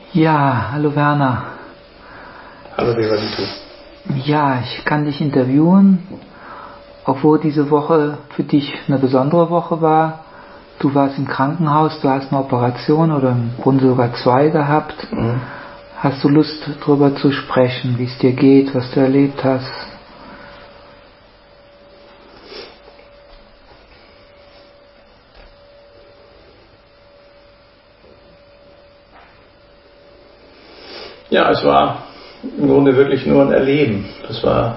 Ja, hallo Werner. Hallo Devalito. Ja, ich kann dich interviewen, obwohl diese Woche für dich eine besondere Woche war. Du warst im Krankenhaus, du hast eine Operation oder im Grunde sogar 2 gehabt. Mhm. Hast du Lust, darüber zu sprechen, wie es dir geht, was du erlebt hast? Ja, es war im Grunde wirklich nur ein Erleben. Das war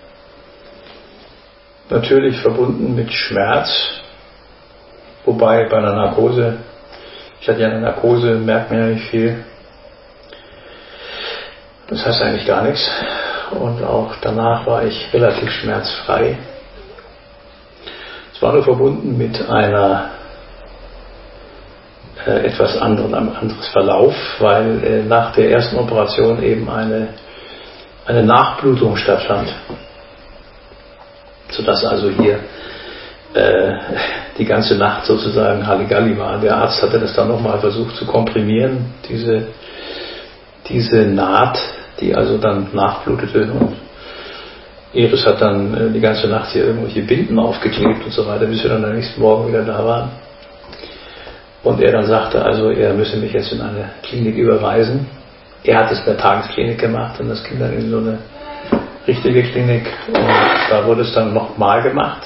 natürlich verbunden mit Schmerz, wobei bei einer Narkose, ich hatte ja eine Narkose, merkt man ja nicht viel. Das heißt eigentlich gar nichts. Und auch danach war ich relativ schmerzfrei. Es war nur verbunden mit einer etwas anderes Verlauf, weil nach der ersten Operation eben eine Nachblutung stattfand, sodass also hier die ganze Nacht sozusagen Halligalli war. Der Arzt hatte das dann nochmal versucht zu komprimieren, diese Naht, die also dann nachblutete, und Iris hat dann die ganze Nacht hier irgendwelche Binden aufgeklebt und so weiter, bis wir dann am nächsten Morgen wieder da waren. Und er dann sagte, also er müsse mich jetzt in eine Klinik überweisen. Er hat es in der Tagesklinik gemacht und das ging dann in so eine richtige Klinik. Und da wurde es dann nochmal gemacht.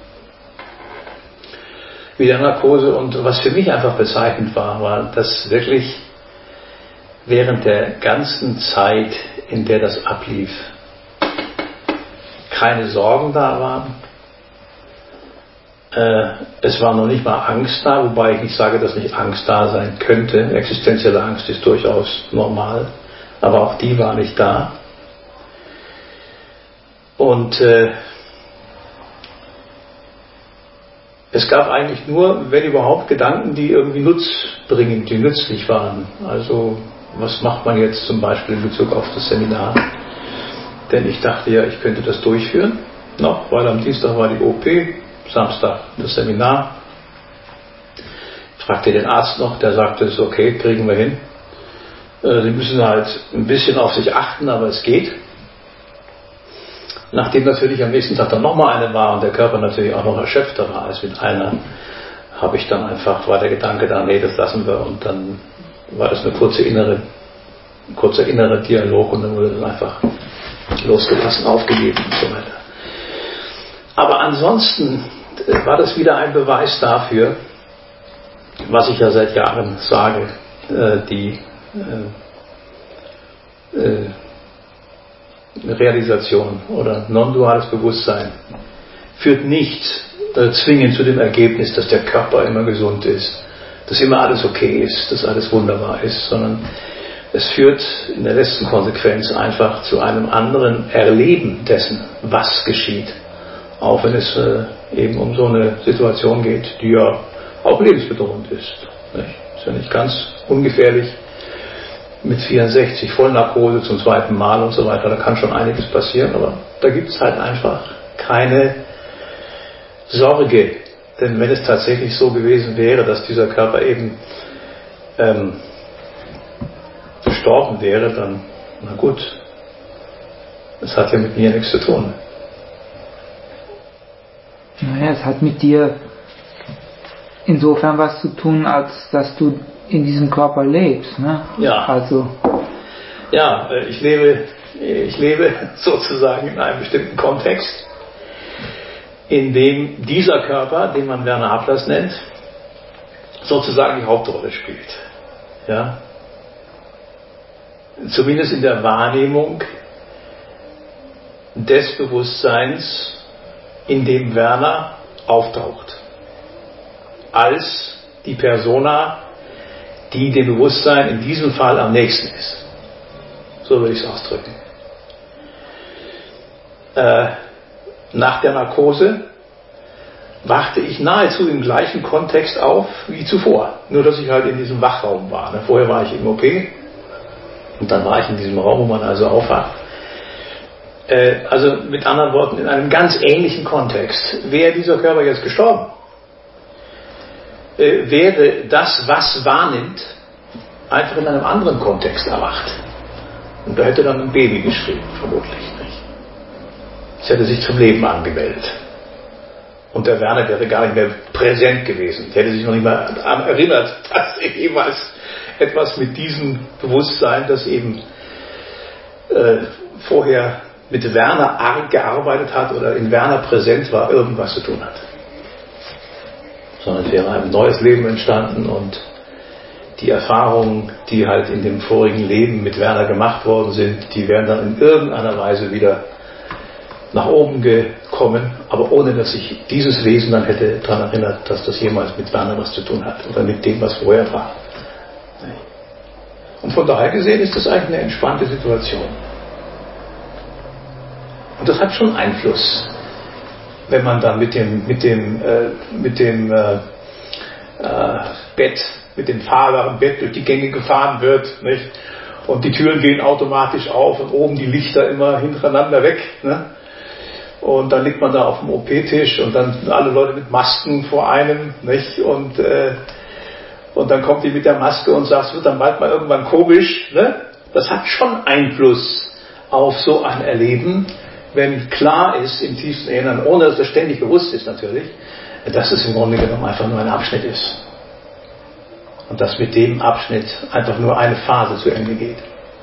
Wieder Narkose. Und was für mich einfach bezeichnend war, dass wirklich während der ganzen Zeit, in der das ablief, keine Sorgen da waren. Es war noch nicht mal Angst da, wobei ich nicht sage, dass nicht Angst da sein könnte. Existenzielle Angst ist durchaus normal, aber auch die war nicht da. Und es gab eigentlich nur, wenn überhaupt, Gedanken, die irgendwie nutzbringend, die nützlich waren. Also was macht man jetzt zum Beispiel in Bezug auf das Seminar? Denn ich dachte ja, ich könnte das durchführen noch, weil am Dienstag war die OP, Samstag das Seminar. Ich fragte den Arzt noch, der sagte, es ist okay, kriegen wir hin. Sie müssen halt ein bisschen auf sich achten, aber es geht. Nachdem natürlich am nächsten Tag dann nochmal eine war und der Körper natürlich auch noch erschöpfter war als mit einer, war der Gedanke da, nee, das lassen wir, und dann war das ein kurzer innerer Dialog und dann wurde das einfach losgelassen, aufgegeben und so weiter. Aber ansonsten war das wieder ein Beweis dafür, was ich ja seit Jahren sage, die Realisation oder non-duales Bewusstsein führt nicht zwingend zu dem Ergebnis, dass der Körper immer gesund ist, dass immer alles okay ist, dass alles wunderbar ist, sondern es führt in der letzten Konsequenz einfach zu einem anderen Erleben dessen, was geschieht. Auch wenn es eben um so eine Situation geht, die ja auch lebensbedrohend ist. Nicht? Ist ja nicht ganz ungefährlich. Mit 64 Vollnarkose zum 2. Mal und so weiter, da kann schon einiges passieren, aber da gibt es halt einfach keine Sorge. Denn wenn es tatsächlich so gewesen wäre, dass dieser Körper eben gestorben wäre, dann, na gut, das hat ja mit mir nichts zu tun. Naja, es hat mit dir insofern was zu tun, als dass du in diesem Körper lebst, ne? Ja. Also. Ja, ich lebe sozusagen in einem bestimmten Kontext, in dem dieser Körper, den man Werner Hablers nennt, sozusagen die Hauptrolle spielt. Ja? Zumindest in der Wahrnehmung des Bewusstseins, in dem Werner auftaucht. Als die Persona, die dem Bewusstsein in diesem Fall am nächsten ist. So würde ich es ausdrücken. Nach der Narkose wachte ich nahezu im gleichen Kontext auf wie zuvor. Nur, dass ich halt in diesem Wachraum war. Vorher war ich im OP und dann war ich in diesem Raum, wo man also aufwacht. Also mit anderen Worten, in einem ganz ähnlichen Kontext. Wäre dieser Körper jetzt gestorben, wäre das, was wahrnimmt, einfach in einem anderen Kontext erwacht. Und da hätte dann ein Baby geschrieben, vermutlich nicht. Es hätte sich zum Leben angemeldet. Und der Werner wäre gar nicht mehr präsent gewesen. Der hätte sich noch nicht mal daran erinnert, dass er jemals etwas mit diesem Bewusstsein, das eben vorher mit Werner gearbeitet hat oder in Werner präsent war, irgendwas zu tun hat. Sondern es wäre ein neues Leben entstanden und die Erfahrungen, die halt in dem vorigen Leben mit Werner gemacht worden sind, die wären dann in irgendeiner Weise wieder nach oben gekommen, aber ohne dass sich dieses Wesen dann hätte daran erinnert, dass das jemals mit Werner was zu tun hat oder mit dem, was vorher war. Und von daher gesehen ist das eigentlich eine entspannte Situation. Und das hat schon Einfluss, wenn man dann mit dem Bett, mit dem fahrbaren Bett durch die Gänge gefahren wird, nicht? Und die Türen gehen automatisch auf und oben die Lichter immer hintereinander weg, ne? Und dann liegt man da auf dem OP-Tisch und dann sind alle Leute mit Masken vor einem, nicht? Und dann kommt die mit der Maske und sagt, es wird dann bald mal irgendwann komisch, ne? Das hat schon Einfluss auf so ein Erleben, wenn klar ist im tiefsten Innern, ohne dass es ständig bewusst ist natürlich, dass es im Grunde genommen einfach nur ein Abschnitt ist. Und dass mit dem Abschnitt einfach nur eine Phase zu Ende geht.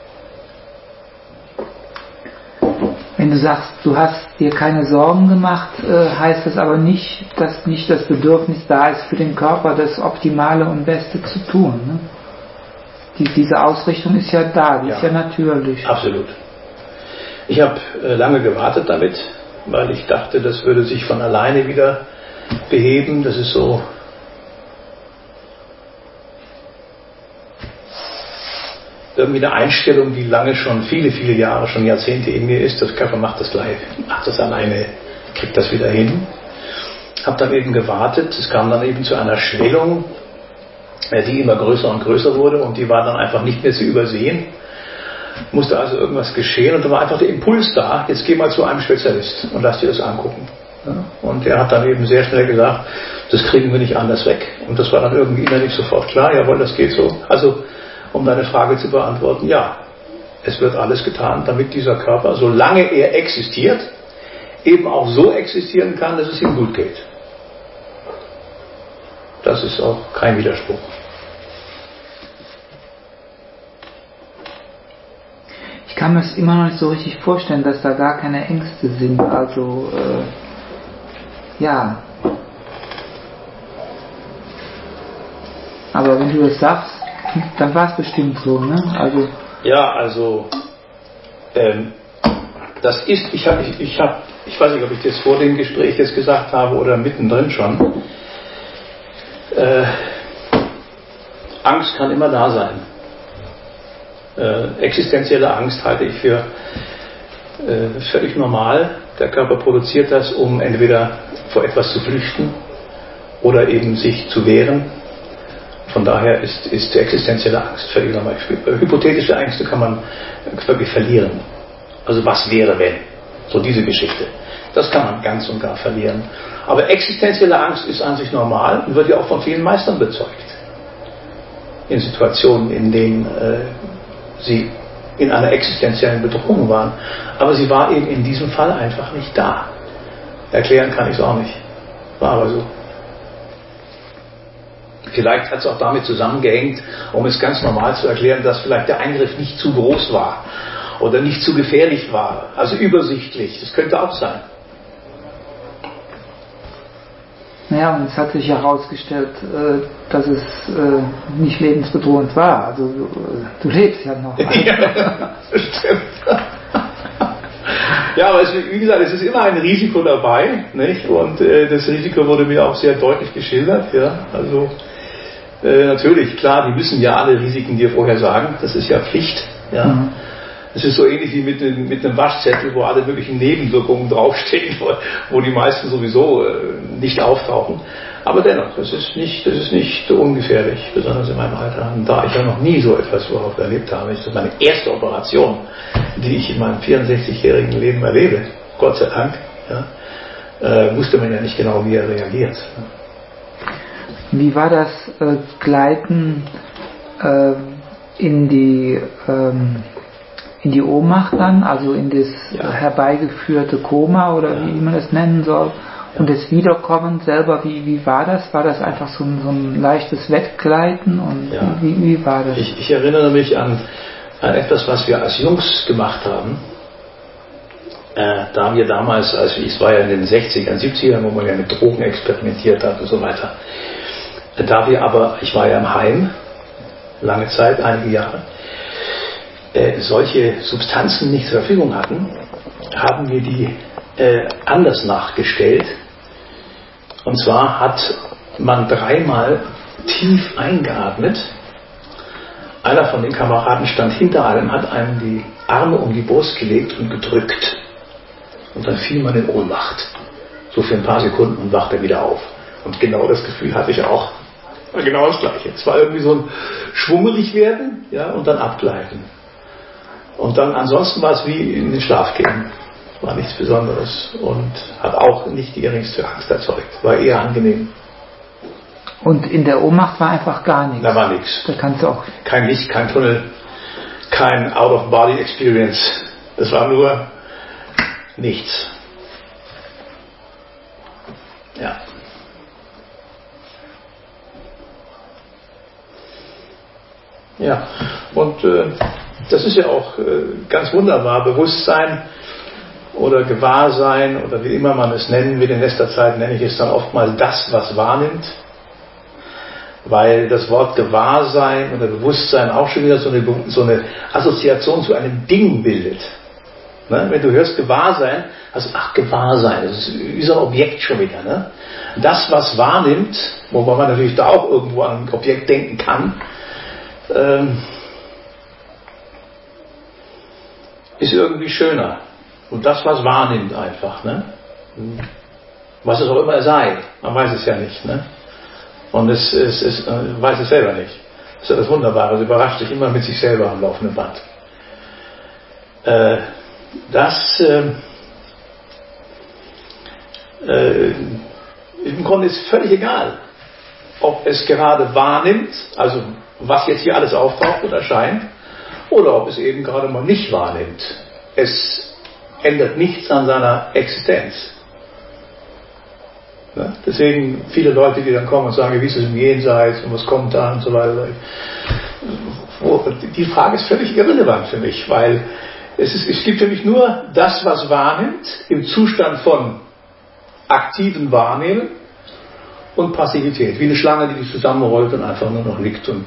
Wenn du sagst, du hast dir keine Sorgen gemacht, heißt das aber nicht, dass nicht das Bedürfnis da ist, für den Körper das Optimale und Beste zu tun. Ne? Diese Ausrichtung ist ja da, die ist ja natürlich. Absolut. Ich habe lange gewartet damit, weil ich dachte, das würde sich von alleine wieder beheben. Das ist so irgendwie eine Einstellung, die lange schon, viele Jahre, schon Jahrzehnte in mir ist. Der Körper macht das gleich, macht das alleine, kriegt das wieder hin. Habe dann eben gewartet. Es kam dann eben zu einer Schwellung, die immer größer und größer wurde und die war dann einfach nicht mehr zu übersehen. Musste also irgendwas geschehen und da war einfach der Impuls da, jetzt geh mal zu einem Spezialist und lass dir das angucken. Ja, und der hat dann eben sehr schnell gesagt, das kriegen wir nicht anders weg. Und das war dann irgendwie innerlich sofort klar, jawohl, das geht so. Also, um deine Frage zu beantworten, ja, es wird alles getan, damit dieser Körper, solange er existiert, eben auch so existieren kann, dass es ihm gut geht. Das ist auch kein Widerspruch. Ich kann mir es immer noch nicht so richtig vorstellen, dass da gar keine Ängste sind. Also, ja. Aber wenn du das sagst, dann war es bestimmt so, ne? Also. Ja, also, das ist, ich weiß nicht, ob ich das vor dem Gespräch jetzt gesagt habe oder mittendrin schon. Angst kann immer da sein. Existenzielle Angst halte ich für völlig normal. Der Körper produziert das, um entweder vor etwas zu flüchten oder eben sich zu wehren. Von daher ist die existenzielle Angst völlig normal. Hypothetische Ängste kann man wirklich verlieren. Also was wäre, wenn? So diese Geschichte. Das kann man ganz und gar verlieren. Aber existenzielle Angst ist an sich normal und wird ja auch von vielen Meistern bezeugt. In Situationen, in denen sie in einer existenziellen Bedrohung waren. Aber sie war eben in diesem Fall einfach nicht da. Erklären kann ich es auch nicht. War aber so. Vielleicht hat es auch damit zusammengehängt, um es ganz normal zu erklären, dass vielleicht der Eingriff nicht zu groß war oder nicht zu gefährlich war. Also übersichtlich. Das könnte auch sein. Naja, und es hat sich herausgestellt, dass es nicht lebensbedrohend war. Also du lebst ja noch. Ja, stimmt. Ja, aber wie gesagt, es ist immer ein Risiko dabei, nicht? Und das Risiko wurde mir auch sehr deutlich geschildert. Ja? Also natürlich, klar, die müssen ja alle Risiken dir vorher sagen. Das ist ja Pflicht. Ja? Mhm. Es ist so ähnlich wie mit einem Waschzettel, wo alle möglichen Nebenwirkungen draufstehen, wo die meisten sowieso nicht auftauchen. Aber dennoch, das ist nicht ungefährlich, besonders in meinem Alter. Und da ich ja noch nie so etwas überhaupt erlebt habe, ist das meine erste Operation, die ich in meinem 64-jährigen Leben erlebe, Gott sei Dank, ja, wusste man ja nicht genau, wie er reagiert. Wie war das Gleiten in die Ohnmacht dann, also in das herbeigeführte Koma oder wie man es nennen soll. Und das Wiederkommen selber, wie war das? War das einfach so ein leichtes Weggleiten? Und wie war das? Ich erinnere mich an etwas, was wir als Jungs gemacht haben. Da wir damals, es war ja in den 60ern, 70ern, wo man ja mit Drogen experimentiert hat und so weiter. Ich war ja im Heim, lange Zeit, einige Jahre, solche Substanzen nicht zur Verfügung hatten, haben wir die anders nachgestellt. Und zwar hat man 3-mal tief eingeatmet. Einer von den Kameraden stand hinter einem, hat einem die Arme um die Brust gelegt und gedrückt. Und dann fiel man in Ohnmacht. So für ein paar Sekunden und wachte wieder auf. Und genau das Gefühl hatte ich auch. War genau das Gleiche. Es war irgendwie so ein schwummelig werden, und dann abgleiten. Und dann ansonsten war es wie in den Schlaf gehen. War nichts Besonderes und hat auch nicht die geringste Angst erzeugt. War eher angenehm. Und in der Ohnmacht war einfach gar nichts? Da war nichts. Da kannst du auch... Kein Licht, kein Tunnel, kein Out-of-Body-Experience. Das war nur nichts. Ja. Ja, und das ist ja auch ganz wunderbar. Bewusstsein oder Gewahrsein oder wie immer man es nennen will, in letzter Zeit nenne ich es dann oftmals das, was wahrnimmt, weil das Wort Gewahrsein oder Bewusstsein auch schon wieder so eine Assoziation zu einem Ding bildet. Ne? Wenn du hörst Gewahrsein, also Gewahrsein, das ist wie so ein Objekt schon wieder. Ne? Das, was wahrnimmt, wobei man natürlich da auch irgendwo an ein Objekt denken kann, ist irgendwie schöner. Und das, was wahrnimmt einfach, ne? Was es auch immer sei, man weiß es ja nicht, ne? Und es weiß es selber nicht. Das ist ja das Wunderbare, es überrascht sich immer mit sich selber am laufenden Band. Im Grunde ist völlig egal, ob es gerade wahrnimmt, also was jetzt hier alles auftaucht und erscheint, oder ob es eben gerade mal nicht wahrnimmt. Es ändert nichts an seiner Existenz. Ja? Deswegen viele Leute, die dann kommen und sagen, wie ist es im Jenseits und was kommt da und so weiter. Die Frage ist völlig irrelevant für mich, weil es gibt nämlich nur das, was wahrnimmt, im Zustand von aktiven Wahrnehmen und Passivität. Wie eine Schlange, die sich zusammenrollt und einfach nur noch liegt und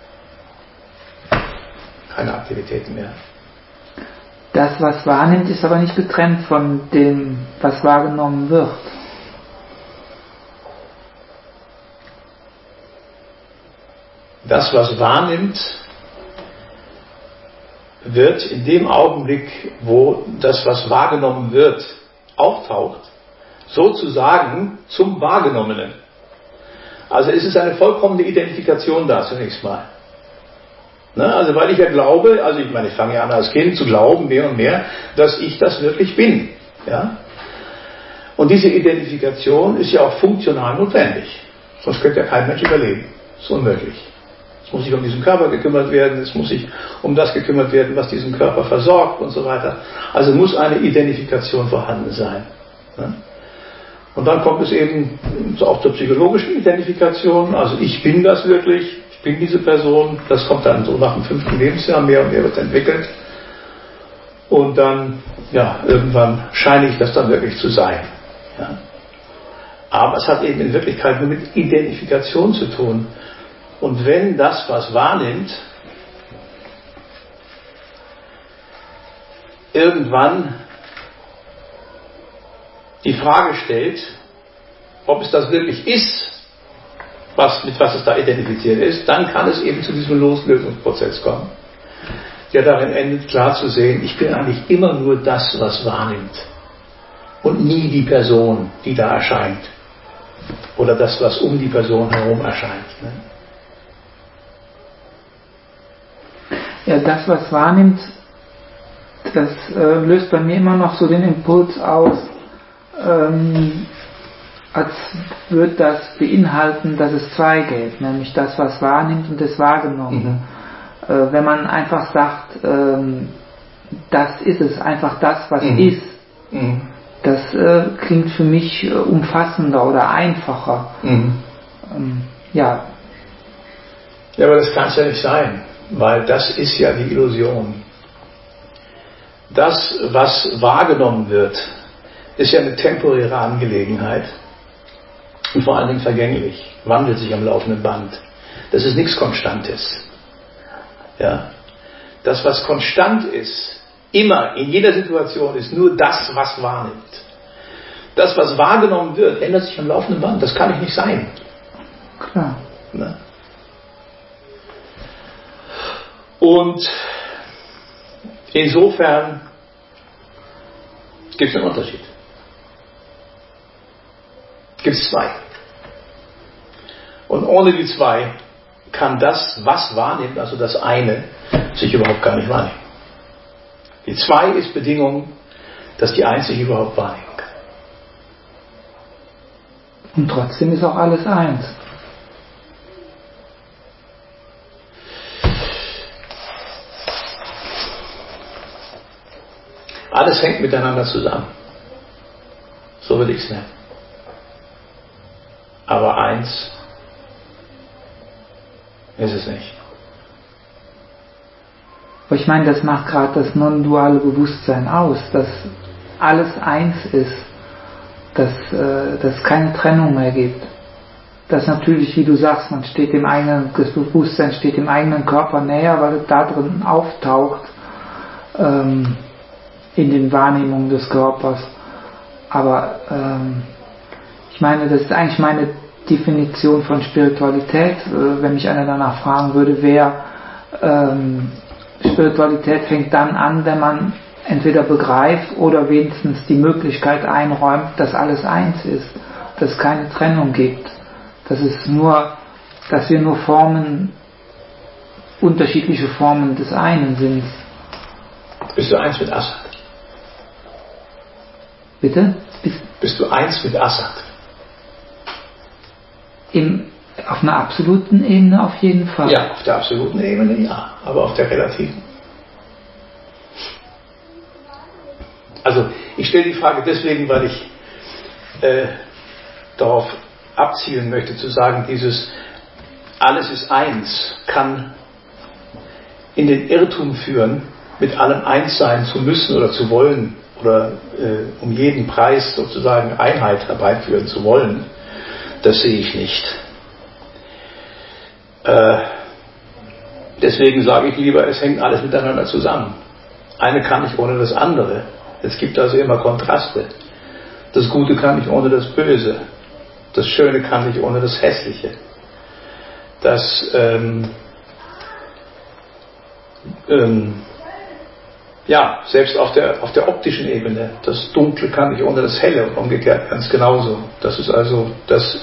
keine Aktivitäten mehr. Das, was wahrnimmt, ist aber nicht getrennt von dem, was wahrgenommen wird. Das, was wahrnimmt, wird in dem Augenblick, wo das, was wahrgenommen wird, auftaucht, sozusagen zum Wahrgenommenen. Also es ist eine vollkommene Identifikation da zunächst mal. Ne? Also weil ich ja glaube, ich fange ja an als Kind zu glauben, mehr und mehr, dass ich das wirklich bin. Ja? Und diese Identifikation ist ja auch funktional notwendig. Sonst könnte ja kein Mensch überleben. Das ist unmöglich. Es muss sich um diesen Körper gekümmert werden, es muss sich um das gekümmert werden, was diesen Körper versorgt und so weiter. Also muss eine Identifikation vorhanden sein. Ne? Und dann kommt es eben auch zur psychologischen Identifikation. Also ich bin das wirklich, ich bin diese Person. Das kommt dann so nach dem 5. Lebensjahr, mehr und mehr wird entwickelt. Und dann, irgendwann scheine ich das dann wirklich zu sein. Ja. Aber es hat eben in Wirklichkeit nur mit Identifikation zu tun. Und wenn das, was wahrnimmt, irgendwann die Frage stellt, ob es das wirklich ist, mit was es da identifiziert ist, dann kann es eben zu diesem Loslösungsprozess kommen, der darin endet, klar zu sehen, ich bin eigentlich immer nur das, was wahrnimmt und nie die Person, die da erscheint oder das, was um die Person herum erscheint. Ne? Ja, das, was wahrnimmt, das löst bei mir immer noch so den Impuls aus, als würde das beinhalten, dass es zwei gäbe, nämlich das, was wahrnimmt und das Wahrgenommene. Wenn man einfach sagt, das ist es, einfach das, was ist, das klingt für mich umfassender oder einfacher. Ja. Ja, aber das kann es ja nicht sein, weil das ist ja die Illusion. Das, was wahrgenommen wird, ist ja eine temporäre Angelegenheit und vor allen Dingen vergänglich, wandelt sich am laufenden Band. Das ist nichts Konstantes. Ja? Das, was konstant ist, immer, in jeder Situation, ist nur das, was wahrnimmt. Das, was wahrgenommen wird, ändert sich am laufenden Band. Das kann nicht sein. Klar. Ne? Und insofern gibt es einen Unterschied. Gibt es zwei. Und ohne die zwei kann das, was wahrnimmt, also das eine, sich überhaupt gar nicht wahrnehmen. Die zwei ist Bedingung, dass die eins sich überhaupt wahrnehmen kann. Und trotzdem ist auch alles eins. Alles hängt miteinander zusammen. So würde ich es nennen. Aber eins ist es nicht. Aber ich meine, das macht gerade das non-duale Bewusstsein aus, dass alles eins ist, dass es keine Trennung mehr gibt. Dass natürlich, wie du sagst, das Bewusstsein steht dem eigenen Körper näher, weil es da drin auftaucht, in den Wahrnehmungen des Körpers. Aber ich meine, das ist eigentlich meine Definition von Spiritualität. Wenn mich einer danach fragen würde, Spiritualität fängt dann an, wenn man entweder begreift oder wenigstens die Möglichkeit einräumt, dass alles eins ist, dass es keine Trennung gibt, dass wir nur unterschiedliche Formen des einen sind. Bist du eins mit Assad? Bitte? Bist du eins mit Assad? Auf einer absoluten Ebene auf jeden Fall. Ja, auf der absoluten Ebene ja, aber auf der relativen. Also ich stelle die Frage deswegen, weil ich darauf abzielen möchte, zu sagen, dieses alles ist eins kann in den Irrtum führen, mit allem eins sein zu müssen oder zu wollen oder um jeden Preis sozusagen Einheit herbeiführen zu wollen. Das sehe ich nicht. Deswegen sage ich lieber, es hängt alles miteinander zusammen. Eine kann nicht ohne das andere. Es gibt also immer Kontraste. Das Gute kann nicht ohne das Böse. Das Schöne kann nicht ohne das Hässliche. Das selbst auf der optischen Ebene. Das Dunkle kann nicht ohne das Helle und umgekehrt ganz genauso. Das ist also das,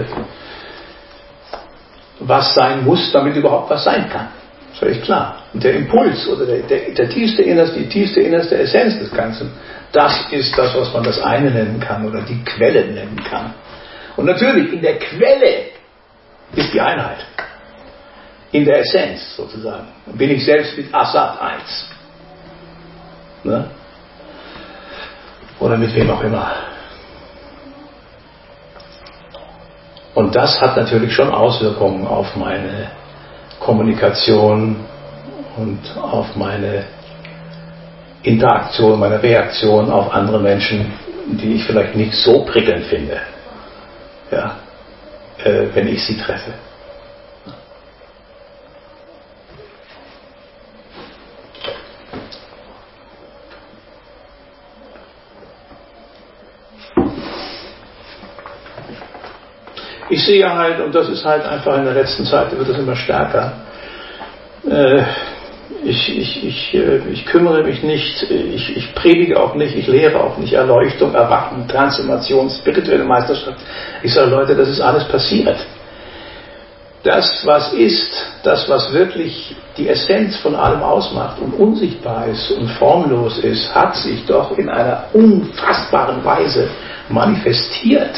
was sein muss, damit überhaupt was sein kann. Völlig klar. Und der Impuls oder der tiefste Innerste, die tiefste innerste Essenz des Ganzen, das ist das, was man das eine nennen kann oder die Quelle nennen kann. Und natürlich, in der Quelle ist die Einheit. In der Essenz sozusagen. Bin ich selbst mit Assad eins. Ne? Oder mit wem auch immer. Und das hat natürlich schon Auswirkungen auf meine Kommunikation und auf meine Interaktion, meine Reaktion auf andere Menschen, die ich vielleicht nicht so prickelnd finde, ja, wenn ich sie treffe. Ich sehe halt, und das ist halt einfach in der letzten Zeit, wird das immer stärker, ich kümmere mich nicht, ich predige auch nicht, ich lehre auch nicht Erleuchtung, Erwachen, Transformation, spirituelle Meisterschaft. Ich sage, Leute, das ist alles passiert. Das, was ist, das, was wirklich die Essenz von allem ausmacht und unsichtbar ist und formlos ist, hat sich doch in einer unfassbaren Weise manifestiert.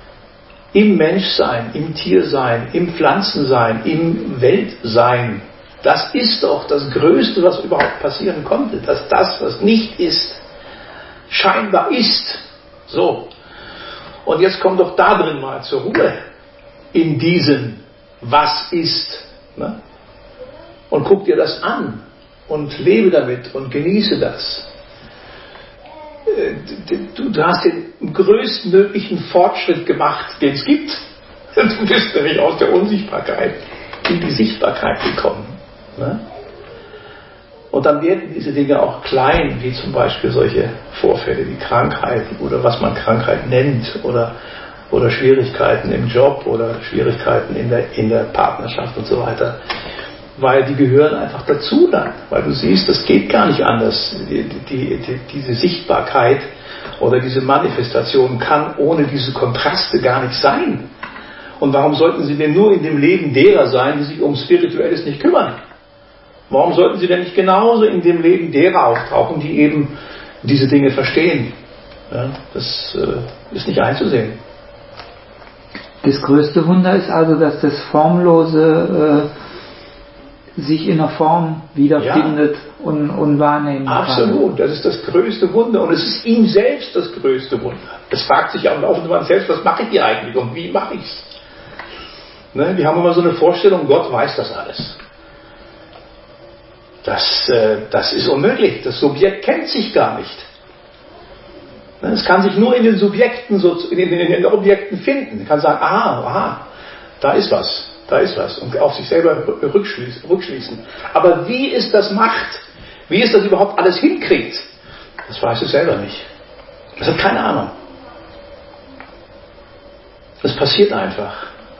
Im Menschsein, im Tiersein, im Pflanzensein, im Weltsein, Das ist doch das Größte, was überhaupt passieren konnte, dass das, was nicht ist, scheinbar ist. So. Und jetzt komm doch da drin mal zur Ruhe. In diesem, was ist. Ne? Und guck dir das an. Und lebe damit und genieße das. Du hast den größtmöglichen Fortschritt gemacht, den es gibt. Du bist nämlich aus der Unsichtbarkeit in die Sichtbarkeit gekommen. Ne? Und dann werden diese Dinge auch klein, wie zum Beispiel solche Vorfälle wie Krankheiten oder was man Krankheit nennt oder Schwierigkeiten im Job oder Schwierigkeiten in der Partnerschaft und so weiter. Weil die gehören einfach dazu dann. Weil du siehst, das geht gar nicht anders. Diese Sichtbarkeit oder diese Manifestation kann ohne diese Kontraste gar nicht sein. Und warum sollten sie denn nur in dem Leben derer sein, die sich um Spirituelles nicht kümmern? Warum sollten sie denn nicht genauso in dem Leben derer auftauchen, die eben diese Dinge verstehen? Ja, das ist nicht einzusehen. Das größte Wunder ist also, dass das Formlose sich in der Form wiederfindet und wahrnehmen kann. Absolut, das ist das größte Wunder und es ist ihm selbst das größte Wunder. Es fragt sich auch laufend man selbst, was mache ich hier eigentlich und wie mache ich es? Ne? Wir haben immer so eine Vorstellung, Gott weiß das alles. Das ist unmöglich. Das Subjekt kennt sich gar nicht. Ne? Es kann sich nur in den Subjekten, in den Objekten finden. Es kann sagen, aha, da ist was. Und auf sich selber rückschließen. Aber wie es das macht, wie es das überhaupt alles hinkriegt, das weiß es selber nicht. Es hat keine Ahnung. Es passiert einfach.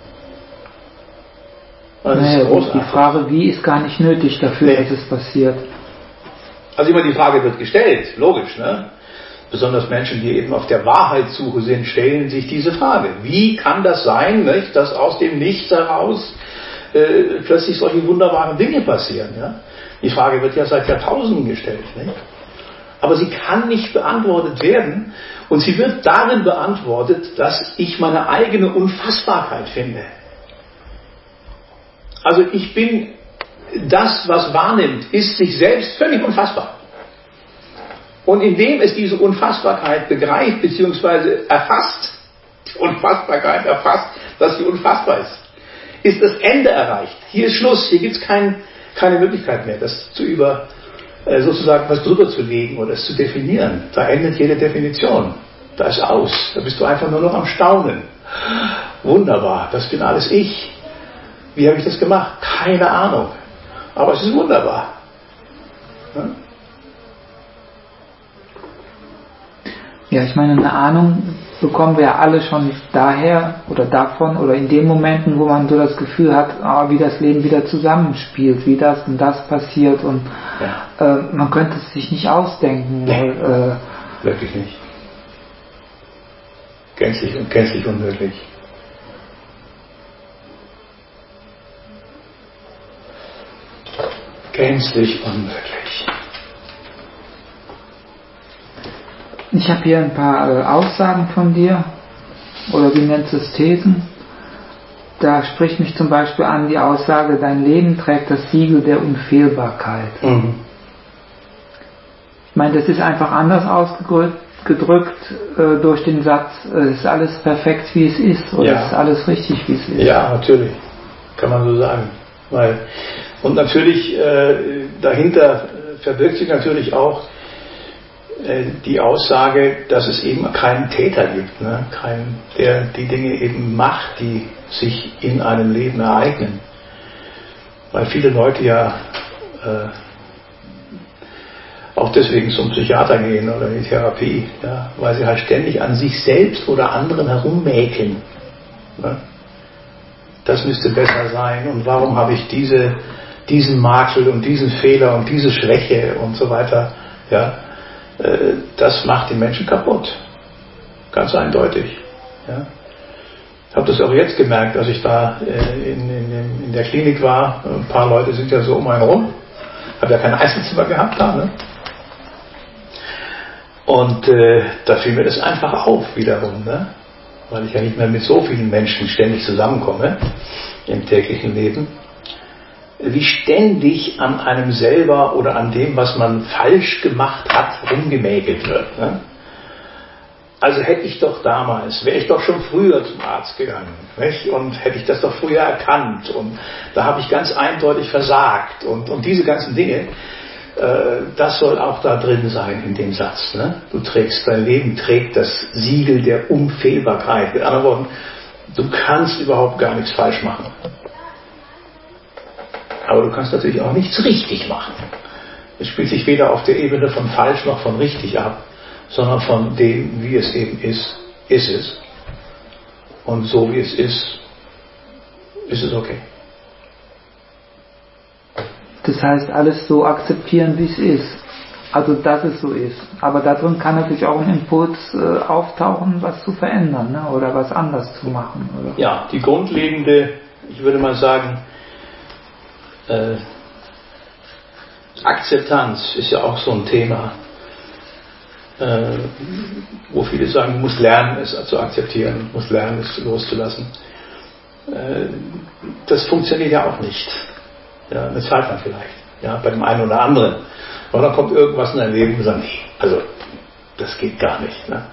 Die Frage, wie, ist gar nicht nötig dafür, dass es passiert. Also immer die Frage wird gestellt, logisch, ne? Besonders Menschen, die eben auf der Wahrheitssuche sind, stellen sich diese Frage. Wie kann das sein, nicht, dass aus dem Nichts heraus plötzlich solche wunderbaren Dinge passieren? Ja? Die Frage wird ja seit Jahrtausenden gestellt. Nicht? Aber sie kann nicht beantwortet werden. Und sie wird darin beantwortet, dass ich meine eigene Unfassbarkeit finde. Also ich bin, das, was wahrnimmt, ist sich selbst völlig unfassbar. Und indem es diese Unfassbarkeit begreift bzw. erfasst, die Unfassbarkeit erfasst, dass sie unfassbar ist das Ende erreicht. Hier ist Schluss, hier gibt es keine Möglichkeit mehr, das sozusagen was drüber zu legen oder es zu definieren. Da endet jede Definition. Da ist aus. Da bist du einfach nur noch am Staunen. Wunderbar, das bin alles ich. Wie habe ich das gemacht? Keine Ahnung. Aber es ist wunderbar. Ja? Ja, ich meine, eine Ahnung bekommen wir ja alle schon daher oder davon oder in den Momenten, wo man so das Gefühl hat, wie das Leben wieder zusammenspielt, wie das und das passiert und man könnte es sich nicht ausdenken. Nee, wirklich nicht. Gänzlich unmöglich. Gänzlich unmöglich. Ich habe hier ein paar Aussagen von dir, oder wie nennst du es, Thesen. Da spricht mich zum Beispiel an die Aussage, dein Leben trägt das Siegel der Unfehlbarkeit. Mhm. Ich meine, das ist einfach anders ausgedrückt durch den Satz, es ist alles perfekt, wie es ist, oder es ist alles richtig, wie es ist. Ja, natürlich, kann man so sagen. Und natürlich dahinter verbirgt sich natürlich auch die Aussage, dass es eben keinen Täter gibt, ne? Der die Dinge eben macht, die sich in einem Leben ereignen. Weil viele Leute ja auch deswegen zum Psychiater gehen oder in die Therapie, ja? Weil sie halt ständig an sich selbst oder anderen herummäkeln. Ne? Das müsste besser sein und warum habe ich diesen Makel und diesen Fehler und diese Schwäche und so weiter, ja? Das macht die Menschen kaputt. Ganz eindeutig. Ja. Ich habe das auch jetzt gemerkt, als ich da in der Klinik war. Ein paar Leute sind ja so um einen rum. Ich habe ja kein Einzelzimmer gehabt da. Ne? Und da fiel mir das einfach auf wiederum. Ne? Weil ich ja nicht mehr mit so vielen Menschen ständig zusammenkomme im täglichen Leben. wie ständig an einem selber oder an dem, was man falsch gemacht hat, rumgemäkelt wird. Ne? Also hätte ich doch damals, wäre ich doch schon früher zum Arzt gegangen, nicht? Und hätte ich das doch früher erkannt und da habe ich ganz eindeutig versagt und diese ganzen Dinge, das soll auch da drin sein in dem Satz. Ne? Dein Leben trägt das Siegel der Unfehlbarkeit. Mit anderen Worten, du kannst überhaupt gar nichts falsch machen. Aber du kannst natürlich auch nichts richtig machen. Es spielt sich weder auf der Ebene von falsch noch von richtig ab, sondern von dem, wie es eben ist, ist es. Und so wie es ist es okay. Das heißt, alles so akzeptieren, wie es ist. Also, dass es so ist. Aber darin kann natürlich auch ein Impuls auftauchen, was zu verändern, ne? Oder was anders zu machen. Oder? Ja, die grundlegende, ich würde mal sagen, Akzeptanz ist ja auch so ein Thema, wo viele sagen, du musst lernen, es zu akzeptieren, du musst lernen, es loszulassen. Das funktioniert ja auch nicht. Ja, eine Zeit lang vielleicht, ja, bei dem einen oder anderen. Aber dann kommt irgendwas in dein Leben und sagt, nee, also das geht gar nicht. Ne?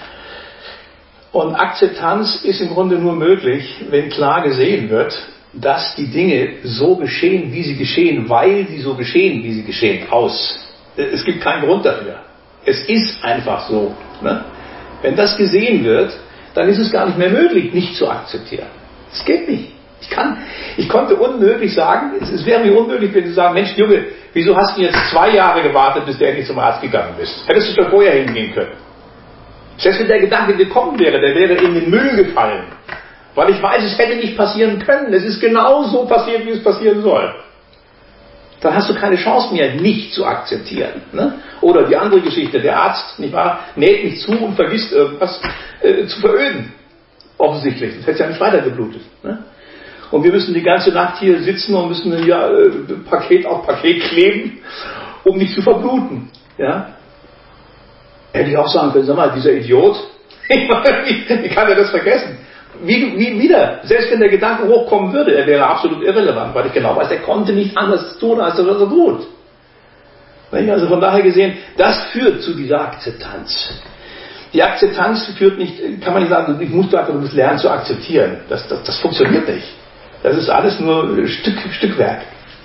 Und Akzeptanz ist im Grunde nur möglich, wenn klar gesehen wird, dass die Dinge so geschehen, wie sie geschehen, weil sie so geschehen, wie sie geschehen, Es gibt keinen Grund dafür. Es ist einfach so. Ne? Wenn das gesehen wird, dann ist es gar nicht mehr möglich, nicht zu akzeptieren. Es geht nicht. Ich konnte unmöglich sagen, es wäre mir unmöglich, wenn Sie sagen, Mensch Junge, wieso hast du jetzt 2 Jahre gewartet, bis du endlich zum Arzt gegangen bist? Hättest du schon vorher hingehen können. Selbst wenn der Gedanke gekommen wäre, der wäre in den Müll gefallen. Weil ich weiß, es hätte nicht passieren können. Es ist genau so passiert, wie es passieren soll. Dann hast du keine Chance mehr, nicht zu akzeptieren. Ne? Oder die andere Geschichte, der Arzt, nicht wahr, näht mich zu und vergisst irgendwas zu veröden. Offensichtlich, das hätte ja nicht weiter geblutet. Ne? Und wir müssen die ganze Nacht hier sitzen und müssen ja Paket auf Paket kleben, um nicht zu verbluten. Ja? Hätte ich auch sagen können, sag mal, dieser Idiot, wie kann er das vergessen? Wieder, selbst wenn der Gedanke hochkommen würde, er wäre absolut irrelevant, weil ich genau weiß, er konnte nicht anders tun, als er tut. Also von daher gesehen, das führt zu dieser Akzeptanz. Die Akzeptanz führt nicht, kann man nicht sagen, du musst lernen zu akzeptieren. Das funktioniert nicht. Das ist alles nur Stückwerk.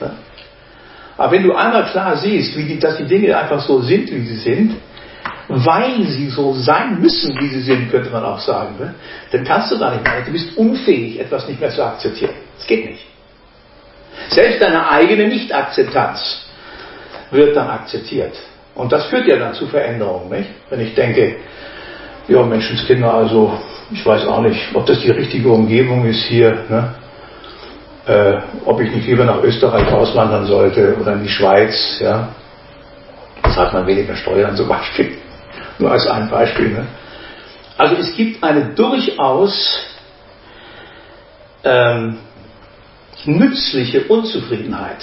Aber wenn du einmal klar siehst, dass die Dinge einfach so sind, wie sie sind, weil sie so sein müssen, wie sie sind, könnte man auch sagen, ne? Dann kannst du gar nicht mehr. Du bist unfähig, etwas nicht mehr zu akzeptieren. Das geht nicht. Selbst deine eigene Nicht-Akzeptanz wird dann akzeptiert. Und das führt ja dann zu Veränderungen, nicht? Wenn ich denke, ja, Menschenskinder, also ich weiß auch nicht, ob das die richtige Umgebung ist hier, ne? Ob ich nicht lieber nach Österreich auswandern sollte oder in die Schweiz, ja. Zahlt man weniger Steuern zum Beispiel. Nur als ein Beispiel. Ne? Also es gibt eine durchaus nützliche Unzufriedenheit.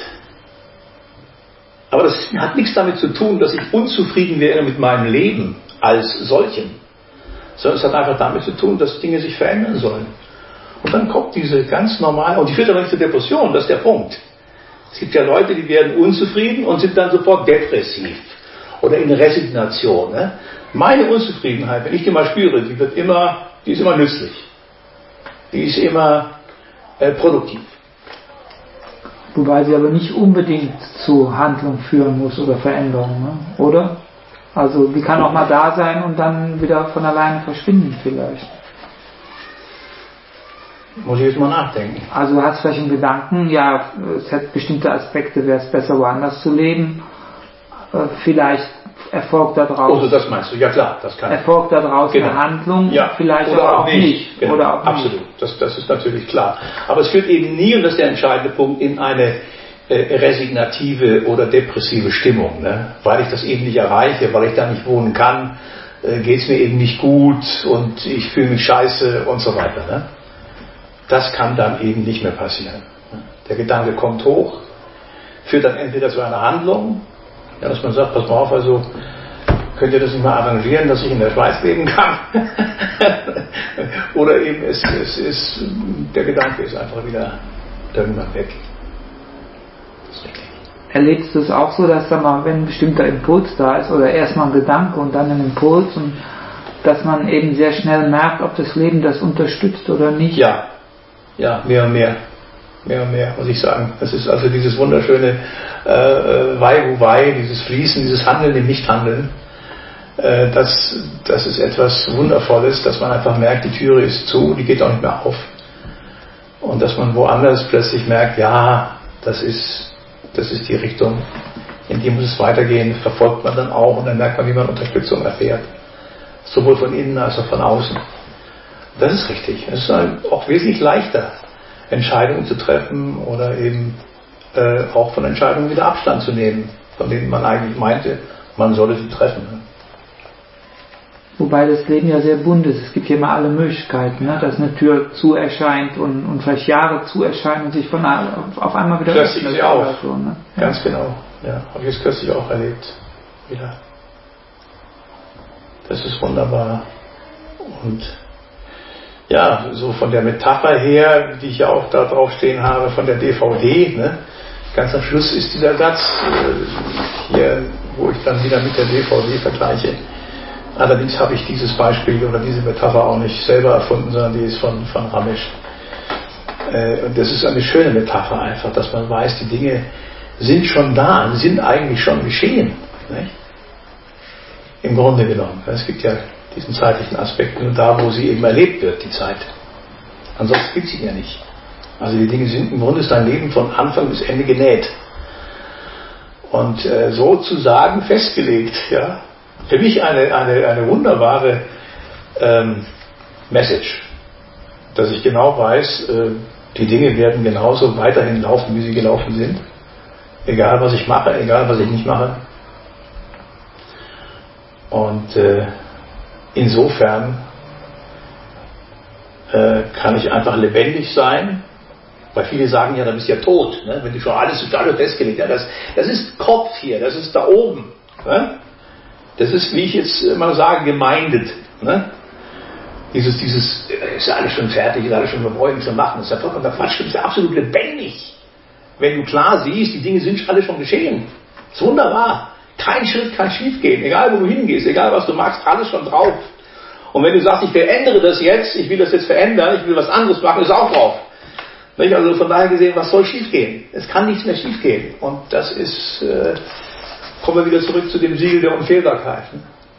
Aber das hat nichts damit zu tun, dass ich unzufrieden wäre mit meinem Leben als solchem. Sondern es hat einfach damit zu tun, dass Dinge sich verändern sollen. Und dann kommt diese ganz normale, und die führt aber nicht zur Depression, das ist der Punkt. Es gibt ja Leute, die werden unzufrieden und sind dann sofort depressiv oder in Resignation. Ne? Meine Unzufriedenheit, wenn ich die mal spüre, die ist immer nützlich. Die ist immer produktiv. Wobei sie aber nicht unbedingt zu Handlung führen muss oder Veränderung, ne? Oder? Also die kann auch mal da sein und dann wieder von alleine verschwinden vielleicht. Muss ich jetzt mal nachdenken. Also du hast vielleicht einen Gedanken, ja, es hat bestimmte Aspekte, wäre es besser woanders zu leben. Vielleicht erfolgt daraus. Also das meinst du, ja klar, das kann. Erfolgt daraus eine Handlung, ja. vielleicht oder aber auch nicht. Genau. Oder auch absolut, nicht. Das ist natürlich klar. Aber es führt eben nie, und das ist der entscheidende Punkt, in eine resignative oder depressive Stimmung. Ne? Weil ich das eben nicht erreiche, weil ich da nicht wohnen kann, geht es mir eben nicht gut und ich fühle mich scheiße und so weiter. Ne? Das kann dann eben nicht mehr passieren. Der Gedanke kommt hoch, führt dann entweder zu einer Handlung, ja, dass man sagt, pass mal auf, also könnt ihr das nicht mal arrangieren, dass ich in der Schweiz leben kann? Oder eben der Gedanke ist einfach wieder irgendwann weg. Erlebst du es auch so, dass da mal, wenn ein bestimmter Impuls da ist oder erstmal ein Gedanke und dann ein Impuls und dass man eben sehr schnell merkt, ob das Leben das unterstützt oder nicht? Ja, mehr und mehr, muss ich sagen. Das ist also dieses wunderschöne Wei, dieses Fließen, dieses Handeln im Nichthandeln. Das ist etwas Wundervolles, dass man einfach merkt, die Türe ist zu, die geht auch nicht mehr auf. Und dass man woanders plötzlich merkt, ja, das ist die Richtung, in die muss es weitergehen, verfolgt man dann auch und dann merkt man, wie man Unterstützung erfährt. Sowohl von innen als auch von außen. Das ist richtig. Es ist auch wesentlich leichter, Entscheidungen zu treffen oder eben auch von Entscheidungen wieder Abstand zu nehmen, von denen man eigentlich meinte, man solle sie treffen. Wobei das Leben ja sehr bunt ist. Es gibt hier immer alle Möglichkeiten, ne? Dass eine Tür zu erscheint und vielleicht Jahre zu erscheinen und sich auf einmal wieder öffnet. Sie auch. So, ne? Ganz genau. Ja, habe ich es kürzlich auch erlebt. Wieder. Das ist wunderbar. Und ja, so von der Metapher her, die ich ja auch da drauf stehen habe, von der DVD, ne? Ganz am Schluss ist dieser Satz hier, wo ich dann wieder mit der DVD vergleiche. Allerdings habe ich dieses Beispiel oder diese Metapher auch nicht selber erfunden, sondern die ist von Ramesh. Und das ist eine schöne Metapher einfach, dass man weiß, die Dinge sind schon da, sind eigentlich schon geschehen. Nicht? Im Grunde genommen. Es gibt ja diesen zeitlichen Aspekt nur da, wo sie eben erlebt wird, die Zeit. Ansonsten gibt es ihn ja nicht. Also die Dinge sind im Grunde ist dein Leben von Anfang bis Ende genäht. Und sozusagen festgelegt, ja. Für mich eine wunderbare Message, dass ich genau weiß, die Dinge werden genauso weiterhin laufen, wie sie gelaufen sind. Egal was ich mache, egal was ich nicht mache. Und insofern kann ich einfach lebendig sein, weil viele sagen ja, du bist ja tot, ne? Wenn du schon alles festgelegt hast. Das ist Kopf hier, das ist da oben. Ne? Das ist, wie ich jetzt immer sage, gemeindet. Ne? Dieses, ist ja alles schon fertig, ist alles schon, wir brauchen nichts mehr machen. Das ist ja vollkommen der Quatsch, du bist ja absolut lebendig. Wenn du klar siehst, die Dinge sind alle schon geschehen. Das ist wunderbar. Kein Schritt kann schief gehen, egal wo du hingehst, egal was du machst, alles schon drauf. Und wenn du sagst, ich verändere das jetzt, ich will das jetzt verändern, ich will was anderes machen, ist auch drauf. Nicht? Also von daher gesehen, was soll schief gehen? Es kann nichts mehr schief gehen. Und das ist... kommen wir wieder zurück zu dem Siegel der Unfehlbarkeit. Ne?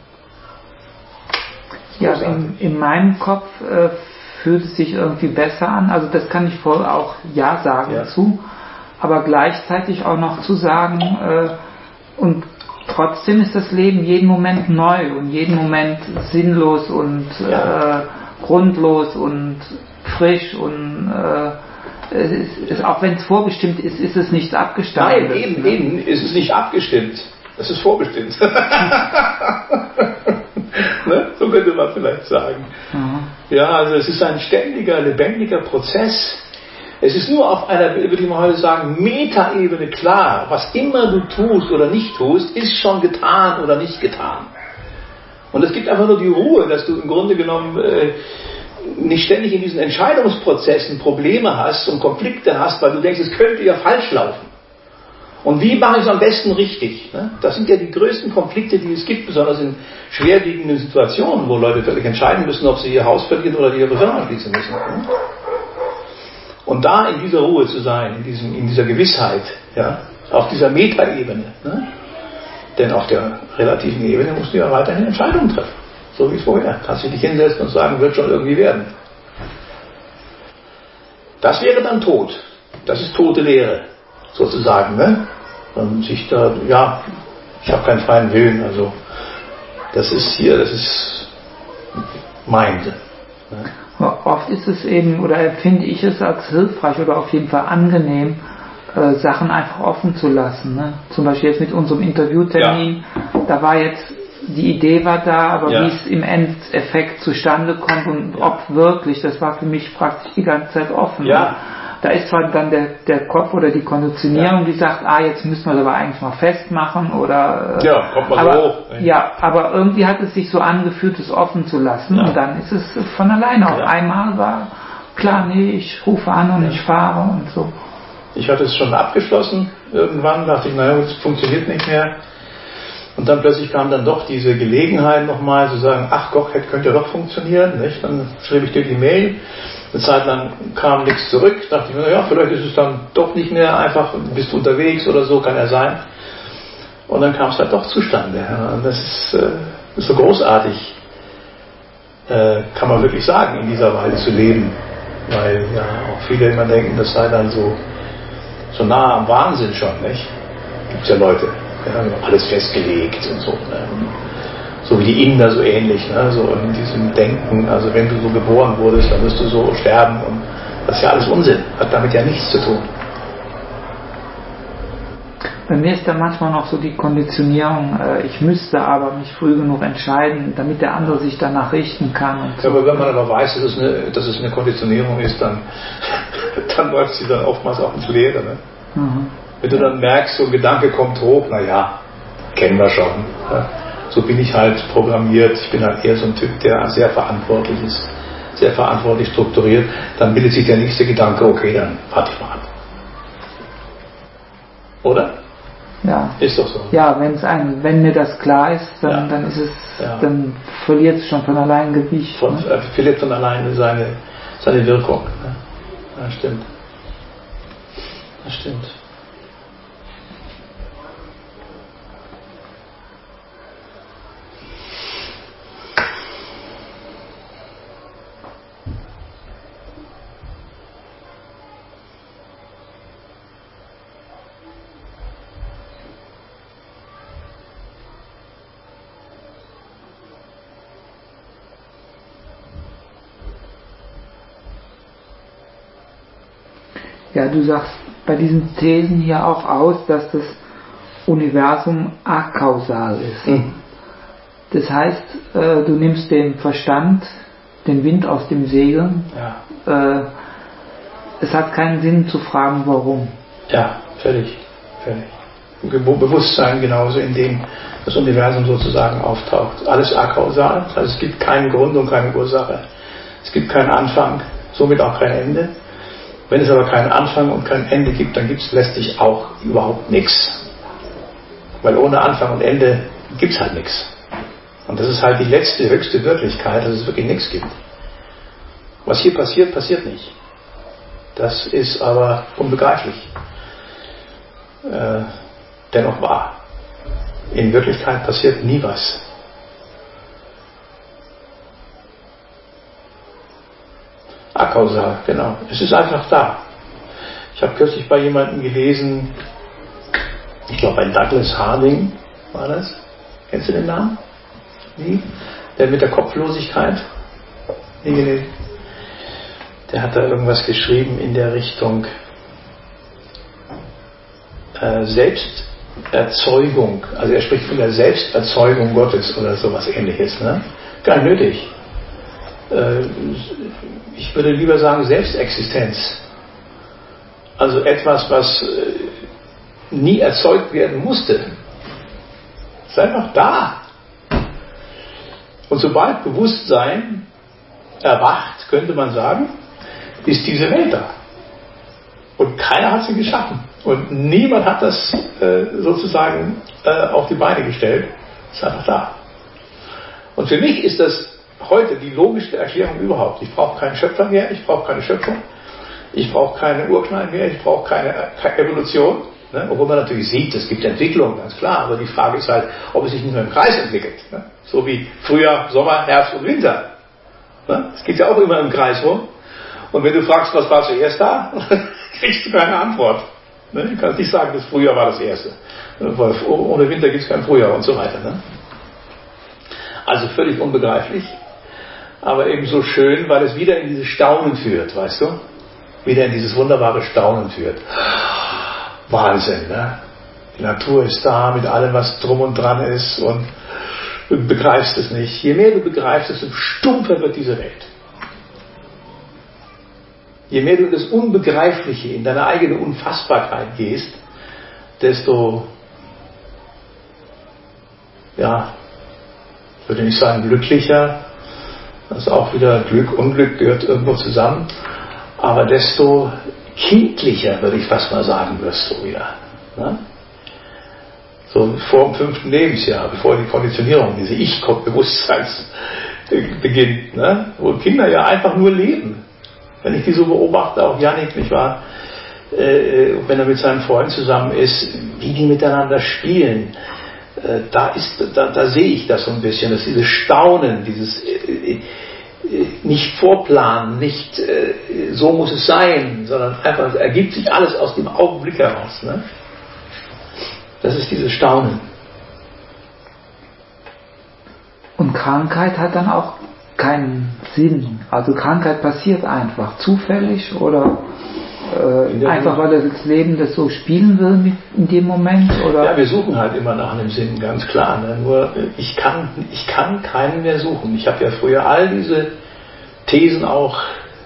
Ja, in meinem Kopf fühlt es sich irgendwie besser an. Also das kann ich voll auch Ja sagen zu. Aber gleichzeitig auch noch zu sagen, und trotzdem ist das Leben jeden Moment neu und jeden Moment sinnlos und grundlos und frisch und auch wenn es vorbestimmt ist, ist es nichts abgestimmt. Nein, eben ist es nicht abgestimmt. Es ist vorbestimmt. Ne? So könnte man vielleicht sagen. Ja, also es ist ein ständiger, lebendiger Prozess. Es ist nur auf einer, würde ich mal heute sagen, Metaebene klar, was immer du tust oder nicht tust, ist schon getan oder nicht getan. Und es gibt einfach nur die Ruhe, dass du im Grunde genommen nicht ständig in diesen Entscheidungsprozessen Probleme hast und Konflikte hast, weil du denkst, es könnte ja falsch laufen. Und wie mache ich es am besten richtig? Das sind ja die größten Konflikte, die es gibt, besonders in schwerwiegenden Situationen, wo Leute völlig entscheiden müssen, ob sie ihr Haus verlieren oder ihre Firma schließen müssen. Und da in dieser Ruhe zu sein, in dieser Gewissheit, ja, auf dieser Metaebene, ne? Denn auf der relativen Ebene musst du ja weiterhin Entscheidungen treffen, so wie vorher. Kannst du dich hinsetzen und sagen, wird schon irgendwie werden. Das wäre dann Tod. Das ist tote Lehre, sozusagen. Ne? Und sich da, ja, ich habe keinen freien Willen, also das ist Mind. Ne? Oft ist es eben, oder empfinde ich es als hilfreich oder auf jeden Fall angenehm, Sachen einfach offen zu lassen. Ne? Zum Beispiel jetzt mit unserem Interviewtermin, da war jetzt, die Idee war da, aber wie es im Endeffekt zustande kommt und ob wirklich, das war für mich praktisch die ganze Zeit offen. Ja. Ne? Da ist zwar dann der Kopf oder die Konditionierung, die sagt, jetzt müssen wir das aber eigentlich mal festmachen oder kommt mal so hoch. Ja, aber irgendwie hat es sich so angefühlt, es offen zu lassen und dann ist es von alleine. Auf einmal war klar, nee, ich rufe an und ich fahre und so. Ich hatte es schon abgeschlossen. Irgendwann dachte ich, naja, es funktioniert nicht mehr. Und dann plötzlich kam dann doch diese Gelegenheit nochmal zu sagen, ach Gott, könnte ja doch funktionieren. Nicht? Dann schrieb ich dir die Mail. Eine Zeit lang kam nichts zurück. Dachte ich mir, naja, vielleicht ist es dann doch nicht mehr einfach, bist du unterwegs oder so, kann ja sein. Und dann kam es halt doch zustande. Ja. Und das ist so großartig, kann man wirklich sagen, in dieser Weise zu leben. Weil ja auch viele immer denken, das sei dann so nah am Wahnsinn schon, nicht? Gibt es ja Leute, die haben alles festgelegt und so. Ne? So wie die Inder so ähnlich, ne? So in diesem Denken, also wenn du so geboren wurdest, dann wirst du so sterben und das ist ja alles Unsinn, hat damit ja nichts zu tun. Bei mir ist da manchmal noch so die Konditionierung, ich müsste aber mich früh genug entscheiden, damit der andere sich danach richten kann. Und so. Ja, aber wenn man aber weiß, dass es eine Konditionierung ist, dann läuft sie dann oftmals auch ins Leere. Ne? Mhm. Wenn du dann merkst, so ein Gedanke kommt hoch, naja, kennen wir schon. Ja? So bin ich halt programmiert, ich bin halt eher so ein Typ, der sehr verantwortlich ist, sehr verantwortlich strukturiert, dann bildet sich der nächste Gedanke, okay, dann warte ich mal ab. Oder? Ja. Ist doch so. Ja, wenn mir das klar ist, dann ist es, dann verliert es schon von allein Gewicht. Verliert von alleine seine Wirkung. Ne? Ja, stimmt. Das stimmt. Ja, du sagst bei diesen Thesen hier auch aus, dass das Universum akausal ist. Mhm. Das heißt, du nimmst den Verstand, den Wind aus dem Segeln. Ja. Es hat keinen Sinn zu fragen, warum. Ja, völlig. Bewusstsein genauso, in dem das Universum sozusagen auftaucht. Alles akausal, das heißt, es gibt keinen Grund und keine Ursache. Es gibt keinen Anfang, somit auch kein Ende. Wenn es aber keinen Anfang und kein Ende gibt, dann gibt es letztlich auch überhaupt nichts. Weil ohne Anfang und Ende gibt es halt nichts. Und das ist halt die letzte, höchste Wirklichkeit, dass es wirklich nichts gibt. Was hier passiert, passiert nicht. Das ist aber unbegreiflich. Dennoch wahr. In Wirklichkeit passiert nie was. Akausal, genau. Es ist einfach da. Ich habe kürzlich bei jemandem gelesen, ich glaube bei Douglas Harding war das. Kennst du den Namen? Nie? Der mit der Kopflosigkeit? Nie gelesen. Der hat da irgendwas geschrieben in der Richtung Selbsterzeugung. Also er spricht von der Selbsterzeugung Gottes oder sowas Ähnliches. Ne? Gar nicht nötig. Ich würde lieber sagen Selbstexistenz. Also etwas, was nie erzeugt werden musste. Ist einfach da. Und sobald Bewusstsein erwacht, könnte man sagen, ist diese Welt da. Und keiner hat sie geschaffen. Und niemand hat das sozusagen auf die Beine gestellt. Ist einfach da. Und für mich ist das heute die logischste Erklärung überhaupt. Ich brauche keinen Schöpfer mehr, ich brauche keine Schöpfung, ich brauche keine Urknall mehr, ich brauche keine Evolution. Ne? Obwohl man natürlich sieht, es gibt Entwicklung, ganz klar. Aber die Frage ist halt, ob es sich nicht nur im Kreis entwickelt. Ne? So wie Frühjahr, Sommer, Herbst und Winter. Ne? Es geht ja auch immer im Kreis rum. Und wenn du fragst, was war zuerst da, kriegst du keine Antwort. Ne? Du kannst nicht sagen, das Frühjahr war das Erste. Weil ohne Winter gibt es kein Frühjahr und so weiter. Ne? Also völlig unbegreiflich. Aber eben so schön, weil es wieder in dieses Staunen führt, weißt du? Wieder in dieses wunderbare Staunen führt. Wahnsinn, ne? Die Natur ist da mit allem, was drum und dran ist und du begreifst es nicht. Je mehr du begreifst, desto stumpfer wird diese Welt. Je mehr du in das Unbegreifliche, in deine eigene Unfassbarkeit gehst, desto, ja, ich würde nicht sagen glücklicher, das ist auch wieder Glück, Unglück gehört irgendwo zusammen, aber desto kindlicher, würde ich fast mal sagen, wirst du wieder. Ne? So vor dem 5. Lebensjahr, bevor die Konditionierung, diese Ich-Bewusstseins beginnt, ne? Wo Kinder ja einfach nur leben. Wenn ich die so beobachte, auch Jannik, nicht wahr? Wenn er mit seinem Freund zusammen ist, wie die miteinander spielen, da sehe ich das so ein bisschen, dass dieses Staunen, dieses nicht vorplanen, nicht so muss es sein, sondern einfach, es ergibt sich alles aus dem Augenblick heraus. Ne? Das ist dieses Staunen. Und Krankheit hat dann auch keinen Sinn. Also Krankheit passiert einfach zufällig oder einfach weil das Leben das so spielen will in dem Moment? Oder? Ja, wir suchen halt immer nach einem Sinn, ganz klar. Ne? Nur ich kann keinen mehr suchen. Ich habe ja früher all diese Thesen auch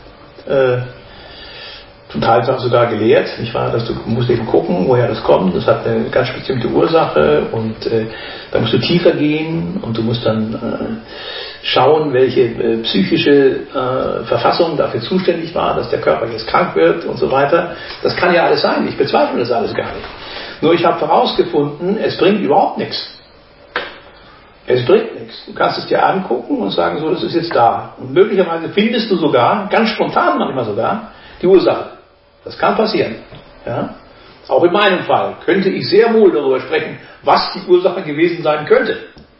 zum Teil sogar gelehrt, nicht wahr? Dass du musst eben gucken, woher das kommt. Das hat eine ganz bestimmte Ursache und da musst du tiefer gehen und du musst dann schauen, welche psychische Verfassung dafür zuständig war, dass der Körper jetzt krank wird und so weiter. Das kann ja alles sein. Ich bezweifle das alles gar nicht. Nur ich habe herausgefunden, es bringt überhaupt nichts. Es bringt nichts. Du kannst es dir angucken und sagen, so, das ist jetzt da. Und möglicherweise findest du sogar, ganz spontan manchmal sogar, die Ursache. Das kann passieren. Ja? Auch in meinem Fall könnte ich sehr wohl darüber sprechen, was die Ursache gewesen sein könnte.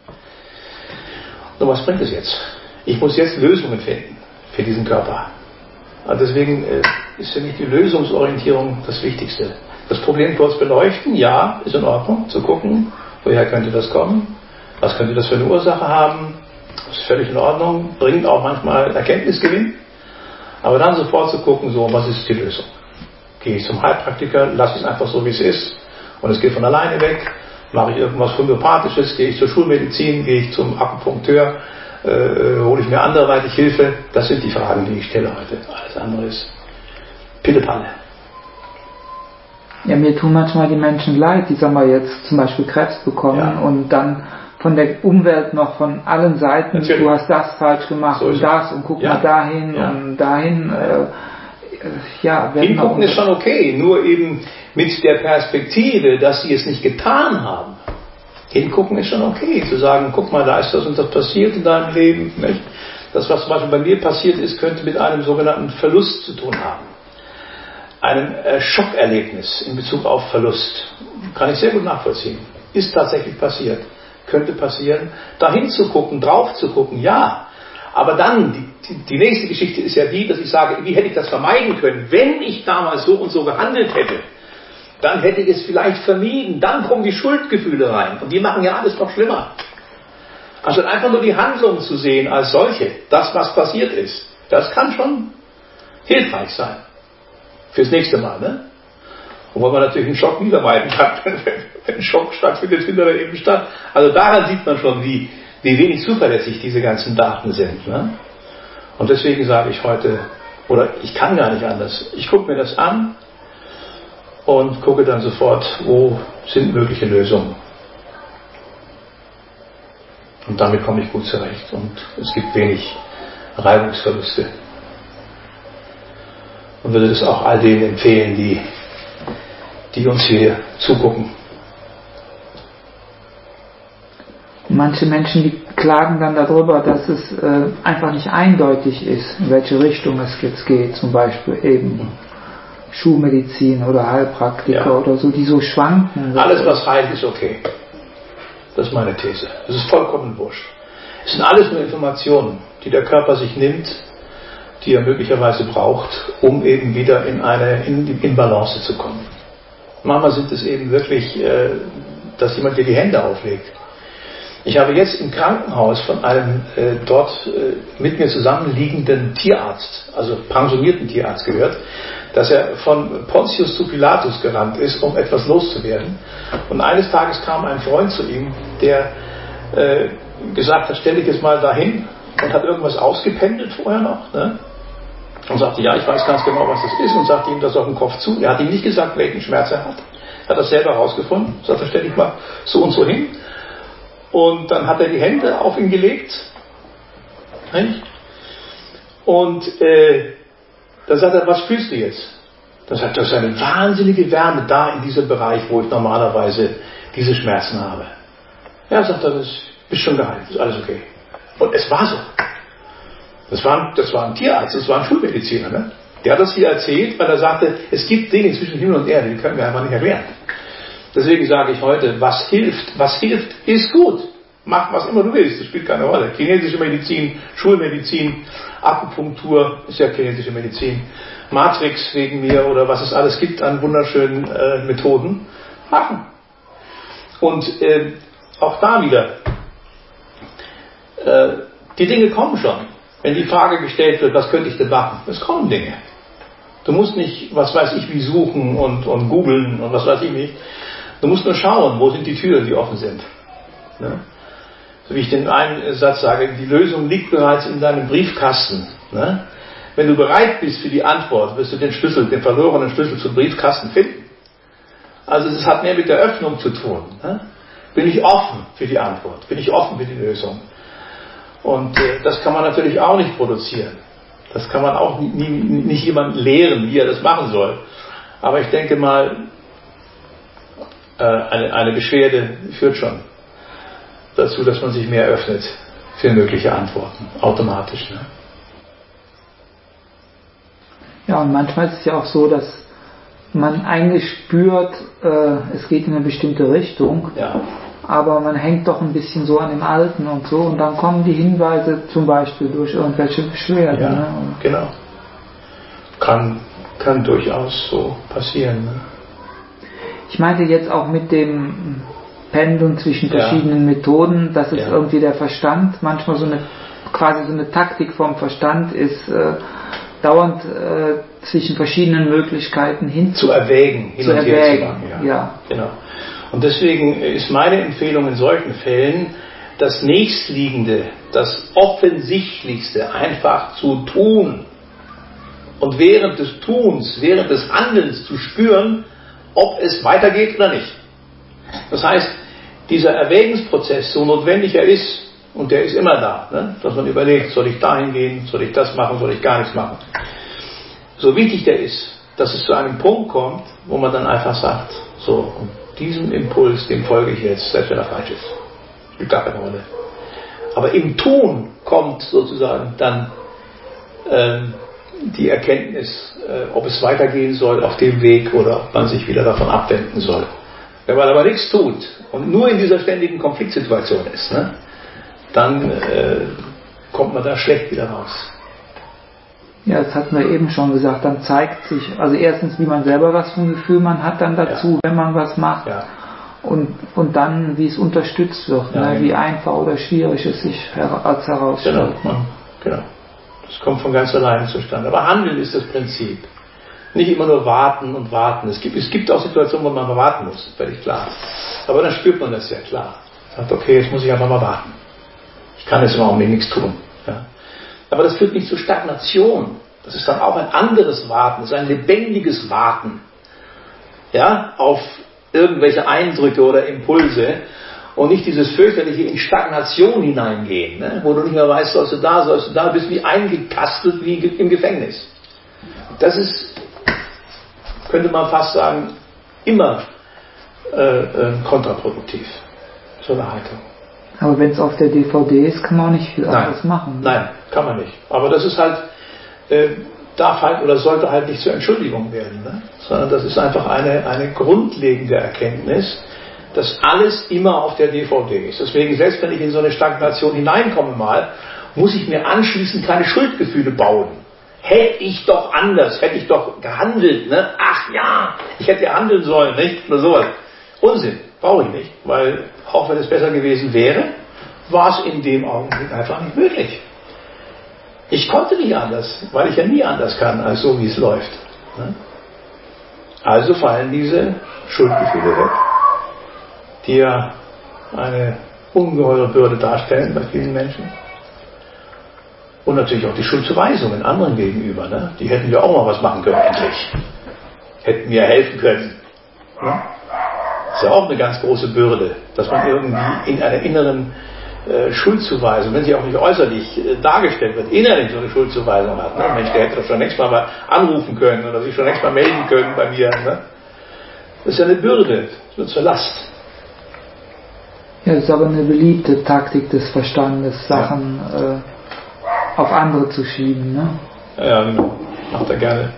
Nur was bringt es jetzt? Ich muss jetzt Lösungen finden für diesen Körper. Und deswegen ist für mich die Lösungsorientierung das Wichtigste. Das Problem kurz beleuchten, ja, ist in Ordnung, zu gucken, woher könnte das kommen, was könnte das für eine Ursache haben, das ist völlig in Ordnung, bringt auch manchmal Erkenntnisgewinn, aber dann sofort zu gucken, so, was ist die Lösung? Gehe ich zum Heilpraktiker, lasse es einfach so, wie es ist und es geht von alleine weg. Mache ich irgendwas Homöopathisches, gehe ich zur Schulmedizin, gehe ich zum Akupunkteur, hole ich mir anderweitig Hilfe? Das sind die Fragen, die ich stelle heute. Alles andere ist Pillepalle. Ja, mir tun manchmal die Menschen leid, die, sagen wir jetzt, zum Beispiel Krebs bekommen und dann von der Umwelt noch von allen Seiten, natürlich. Du hast das falsch gemacht so und das und guck mal dahin und dahin. Hingucken ist schon okay, nur eben mit der Perspektive, dass sie es nicht getan haben. Hingucken ist schon okay, zu sagen, guck mal, da ist das und das passiert in deinem Leben. Nicht? Das, was zum Beispiel bei mir passiert ist, könnte mit einem sogenannten Verlust zu tun haben. Einem Schockerlebnis in Bezug auf Verlust. Kann ich sehr gut nachvollziehen. Ist tatsächlich passiert. Könnte passieren. Dahin zu gucken, drauf zu gucken, ja. Aber dann, die nächste Geschichte ist ja die, dass ich sage, wie hätte ich das vermeiden können? Wenn ich damals so und so gehandelt hätte, dann hätte ich es vielleicht vermieden. Dann kommen die Schuldgefühle rein. Und die machen ja alles noch schlimmer. Anstatt einfach nur die Handlung zu sehen als solche, das, was passiert ist, das kann schon hilfreich sein. Fürs nächste Mal, ne? Wobei man natürlich einen Schock nie vermeiden kann. Wenn ein Schock stattfindet, findet er eben statt. Also daran sieht man schon, wie wenig zuverlässig diese ganzen Daten sind. Ne? Und deswegen sage ich heute, oder ich kann gar nicht anders, ich gucke mir das an und gucke dann sofort, wo sind mögliche Lösungen. Und damit komme ich gut zurecht und es gibt wenig Reibungsverluste. Und würde das auch all denen empfehlen, die uns hier zugucken. Manche Menschen, die klagen dann darüber, dass es einfach nicht eindeutig ist, in welche Richtung es jetzt geht, zum Beispiel eben Schulmedizin oder Heilpraktiker oder so, die so schwanken. Alles, was heilt, ist okay. Das ist meine These. Es ist vollkommen wurscht. Es sind alles nur Informationen, die der Körper sich nimmt, die er möglicherweise braucht, um eben wieder in Balance zu kommen. Manchmal sind es eben wirklich, dass jemand dir die Hände auflegt. Ich habe jetzt im Krankenhaus von einem dort mit mir zusammenliegenden Tierarzt, also pensionierten Tierarzt gehört, dass er von Pontius zu Pilatus gerannt ist, um etwas loszuwerden. Und eines Tages kam ein Freund zu ihm, der gesagt hat, stell dich jetzt mal dahin und hat irgendwas ausgependelt vorher noch. Ne? Und sagte, ja, ich weiß ganz genau, was das ist und sagte ihm das auf den Kopf zu. Er hat ihm nicht gesagt, welchen Schmerz er hat. Er hat das selber herausgefunden. Sagte, stell dich mal so und so hin. Und dann hat er die Hände auf ihn gelegt. Nicht? Und dann sagt er, was fühlst du jetzt? Das ist eine wahnsinnige Wärme da in diesem Bereich, wo ich normalerweise diese Schmerzen habe. Ja, sagt er, das ist schon geheilt, ist alles okay. Und es war so. Das war ein Tierarzt, das war ein Schulmediziner. Ne? Der hat das hier erzählt, weil er sagte, es gibt Dinge zwischen Himmel und Erde, die können wir einfach nicht erklären. Deswegen sage ich heute, was hilft, ist gut. Mach was immer du willst, das spielt keine Rolle. Chinesische Medizin, Schulmedizin, Akupunktur ist ja chinesische Medizin, Matrix wegen mir oder was es alles gibt an wunderschönen Methoden, machen. Und auch da wieder, die Dinge kommen schon. Wenn die Frage gestellt wird, was könnte ich denn machen? Es kommen Dinge. Du musst nicht, was weiß ich, wie suchen und googeln und was weiß ich nicht. Du musst nur schauen, wo sind die Türen, die offen sind. Ne? So wie ich den einen Satz sage, die Lösung liegt bereits in deinem Briefkasten. Ne? Wenn du bereit bist für die Antwort, wirst du den verlorenen Schlüssel zum Briefkasten finden. Also es hat mehr mit der Öffnung zu tun. Ne? Bin ich offen für die Antwort? Bin ich offen für die Lösung? Und das kann man natürlich auch nicht produzieren. Das kann man auch nicht jemandem lehren, wie er das machen soll. Aber ich denke mal, eine Beschwerde führt schon dazu, dass man sich mehr öffnet für mögliche Antworten, automatisch. Ne? Ja, und manchmal ist es ja auch so, dass man eigentlich spürt, es geht in eine bestimmte Richtung, ja. Aber man hängt doch ein bisschen so an dem Alten und so, und dann kommen die Hinweise zum Beispiel durch irgendwelche Beschwerden. Ja, ne? Genau. Kann durchaus so passieren. Ne? Ich meinte jetzt auch mit dem Pendeln zwischen verschiedenen Methoden, dass es irgendwie der Verstand manchmal quasi so eine Taktik vom Verstand ist, dauernd zwischen verschiedenen Möglichkeiten zu erwägen, hin und her zu machen. Ja. Genau. Und deswegen ist meine Empfehlung in solchen Fällen, das Nächstliegende, das Offensichtlichste einfach zu tun und während des Tuns, während des Handelns zu spüren, ob es weitergeht oder nicht. Das heißt, dieser Erwägungsprozess, so notwendig er ist, und der ist immer da, ne? Dass man überlegt, soll ich dahin gehen, soll ich das machen, soll ich gar nichts machen. So wichtig der ist, dass es zu einem Punkt kommt, wo man dann einfach sagt, so, und diesem Impuls, dem folge ich jetzt, selbst wenn er falsch ist. Spielt gar keine Rolle. Aber im Tun kommt sozusagen dann die Erkenntnis, ob es weitergehen soll auf dem Weg oder ob man sich wieder davon abwenden soll. Wenn man aber nichts tut und nur in dieser ständigen Konfliktsituation ist, ne, dann kommt man da schlecht wieder raus. Ja, das hatten wir eben schon gesagt, dann zeigt sich, also erstens, wie man selber was für ein Gefühl man hat dann dazu, wenn man was macht, und dann, wie es unterstützt wird, ne, wie einfach oder schwierig es sich als herausstellt. Genau. Das kommt von ganz alleine zustande. Aber Handeln ist das Prinzip. Nicht immer nur warten und warten. Es gibt auch Situationen, wo man warten muss, völlig klar. Aber dann spürt man das ja klar. Sagt, okay, jetzt muss ich einfach mal warten. Ich kann jetzt im Augenblick nichts tun. Ja. Aber das führt nicht zur Stagnation. Das ist dann auch ein anderes Warten. Das ist ein lebendiges Warten. Ja, auf irgendwelche Eindrücke oder Impulse. Und nicht dieses fürchterliche in Stagnation hineingehen, ne? Wo du nicht mehr weißt, sollst du da, bist wie eingekastelt wie im Gefängnis. Das ist, könnte man fast sagen, immer kontraproduktiv, so eine Haltung. Aber wenn es auf der DVD ist, kann man auch nicht viel anderes machen. Nein, kann man nicht. Aber das ist halt, darf halt oder sollte halt nicht zur Entschuldigung werden, ne? Sondern das ist einfach eine grundlegende Erkenntnis, dass alles immer auf der DVD ist. Deswegen, selbst wenn ich in so eine Stagnation hineinkomme mal, muss ich mir anschließend keine Schuldgefühle bauen. Hätte ich doch anders, hätte ich doch gehandelt, ne? Ach ja, ich hätte ja handeln sollen, nicht? Oder sowas. Unsinn, brauche ich nicht, weil auch wenn es besser gewesen wäre, war es in dem Augenblick einfach nicht möglich. Ich konnte nicht anders, weil ich ja nie anders kann, als so wie es läuft. Ne? Also fallen diese Schuldgefühle weg, die ja eine ungeheure Bürde darstellen bei vielen Menschen. Und natürlich auch die Schuldzuweisungen anderen gegenüber. Ne? Die hätten ja auch mal was machen können, endlich. Hätten mir helfen können. Ne? Das ist ja auch eine ganz große Bürde, dass man irgendwie in einer inneren Schuldzuweisung, wenn sie auch nicht äußerlich dargestellt wird, innerlich so eine Schuldzuweisung hat. Ne? Mensch, der hätte doch schon längst mal anrufen können oder sich schon längst mal melden können bei mir. Ne? Das ist ja eine Bürde, das wird zur Last. Ja, das ist aber eine beliebte Taktik des Verstandes, Sachen auf andere zu schieben. Ne? Ja, genau. Macht er gerne.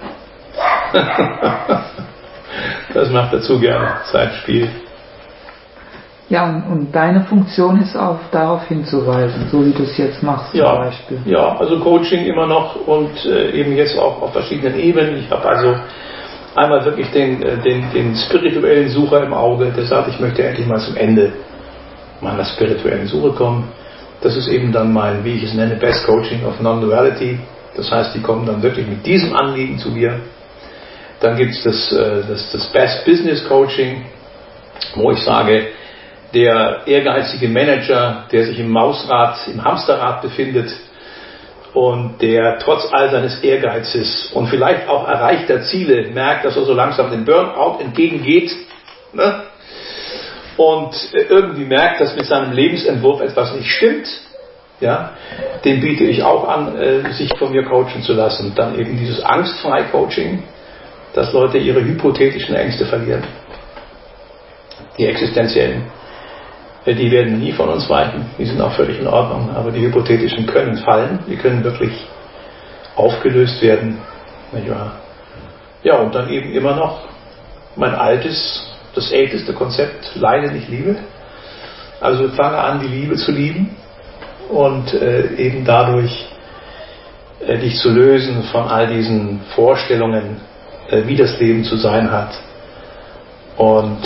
Das macht er zu gerne, sein Spiel. Ja, und deine Funktion ist auch darauf hinzuweisen, so wie du es jetzt machst zum Beispiel. Ja, also Coaching immer noch und eben jetzt auch auf verschiedenen Ebenen. Ich habe also einmal wirklich den spirituellen Sucher im Auge, der sagt, ich möchte endlich mal zum Ende meiner spirituellen Suche kommen. Das ist eben dann mein, wie ich es nenne, Best Coaching of Non-Duality. Das heißt, die kommen dann wirklich mit diesem Anliegen zu mir. Dann gibt es das Best Business Coaching, wo ich sage, der ehrgeizige Manager, der sich im Hamsterrad befindet und der trotz all seines Ehrgeizes und vielleicht auch erreichter Ziele merkt, dass er so langsam dem Burnout entgegengeht, ne? Und irgendwie merkt, dass mit seinem Lebensentwurf etwas nicht stimmt, ja, dem biete ich auch an, sich von mir coachen zu lassen. Dann eben dieses Angstfrei-Coaching, dass Leute ihre hypothetischen Ängste verlieren, die existenziellen. Die werden nie von uns weichen, die sind auch völlig in Ordnung, aber die hypothetischen können fallen, die können wirklich aufgelöst werden. Nicht wahr? Ja, und dann eben immer noch mein das älteste Konzept, Leide nicht Liebe. Also fange an, die Liebe zu lieben und eben dadurch dich zu lösen von all diesen Vorstellungen, wie das Leben zu sein hat und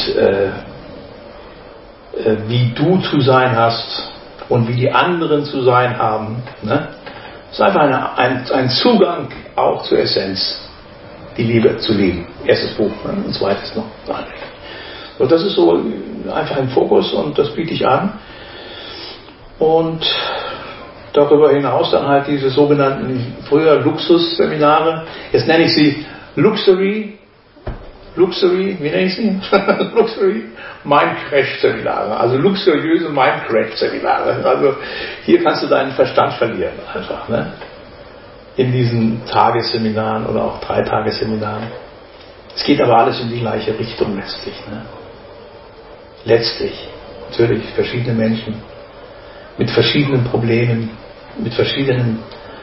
wie du zu sein hast und wie die anderen zu sein haben. Ne? Das ist einfach ein Zugang auch zur Essenz, die Liebe zu lieben. Erstes Buch, ne? Ein zweites noch. So, das ist so einfach ein Fokus und das biete ich an. Und darüber hinaus dann halt diese sogenannten früher Luxusseminare. Jetzt nenne ich sie Luxury, wie nenne ich sie? Luxury Mind-Crash-Seminare, also luxuriöse Mind-Crash-Seminare. Also hier kannst du deinen Verstand verlieren einfach, ne? In diesen Tagesseminaren oder auch 3-Tagesseminaren. Es geht aber alles in die gleiche Richtung letztlich, ne? Letztlich, natürlich verschiedene Menschen mit verschiedenen Problemen, mit verschiedenen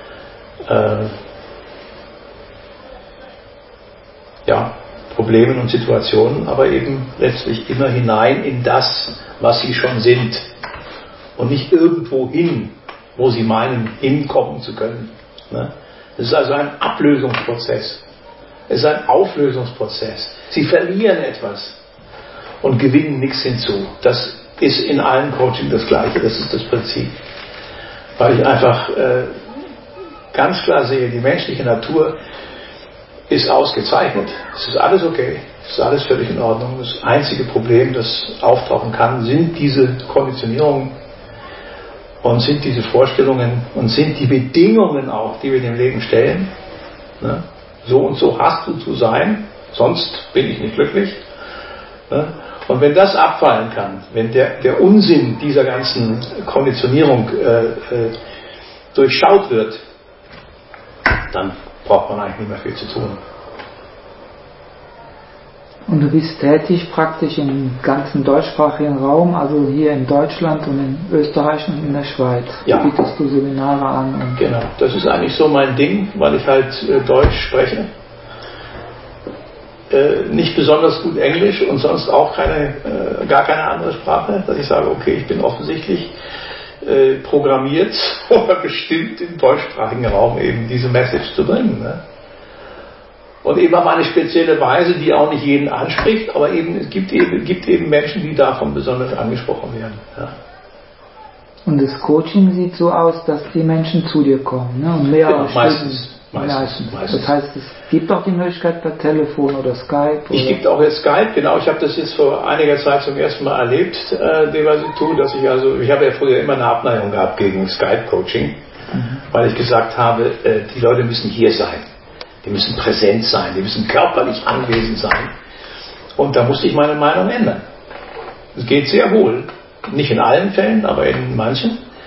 Problemen und Situationen, aber eben letztlich immer hinein in das, was sie schon sind und nicht irgendwo hin, wo sie meinen, hinkommen zu können. Es ist also ein Ablösungsprozess. Es ist ein Auflösungsprozess. Sie verlieren etwas und gewinnen nichts hinzu. Das ist in allen Coaching das Gleiche, das ist das Prinzip. Weil ich einfach ganz klar sehe, die menschliche Natur ist ausgezeichnet. Es ist alles okay. Es ist alles völlig in Ordnung. Das einzige Problem, das auftauchen kann, sind diese Konditionierungen und sind diese Vorstellungen und sind die Bedingungen auch, die wir dem Leben stellen. Ne? So und so hast du zu sein, sonst bin ich nicht glücklich. Ne? Und wenn das abfallen kann, wenn der Unsinn dieser ganzen Konditionierung durchschaut wird, dann braucht man eigentlich nicht mehr viel zu tun. Und du bist tätig praktisch im ganzen deutschsprachigen Raum, also hier in Deutschland und in Österreich und in der Schweiz. Ja. Bietest du Seminare an? Genau, das ist eigentlich so mein Ding, weil ich halt Deutsch spreche. Nicht besonders gut Englisch und sonst auch gar keine andere Sprache, dass ich sage, okay, ich bin offensichtlich programmiert oder bestimmt im deutschsprachigen Raum eben diese Message zu bringen. Ne? Und eben auf eine spezielle Weise, die auch nicht jeden anspricht, aber eben es gibt eben Menschen, die davon besonders angesprochen werden. Ja. Und das Coaching sieht so aus, dass die Menschen zu dir kommen, ne? Und mehrere meistens. Das heißt, es gibt auch die Möglichkeit per Telefon oder Skype? Es gibt auch jetzt Skype, genau. Ich habe das jetzt vor einiger Zeit zum ersten Mal erlebt, Devasitu, dass ich habe ja früher immer eine Abneigung gehabt gegen Skype-Coaching, weil ich gesagt habe, die Leute müssen hier sein. Die müssen präsent sein, die müssen körperlich anwesend sein. Und da musste ich meine Meinung ändern. Es geht sehr wohl, nicht in allen Fällen, aber in manchen.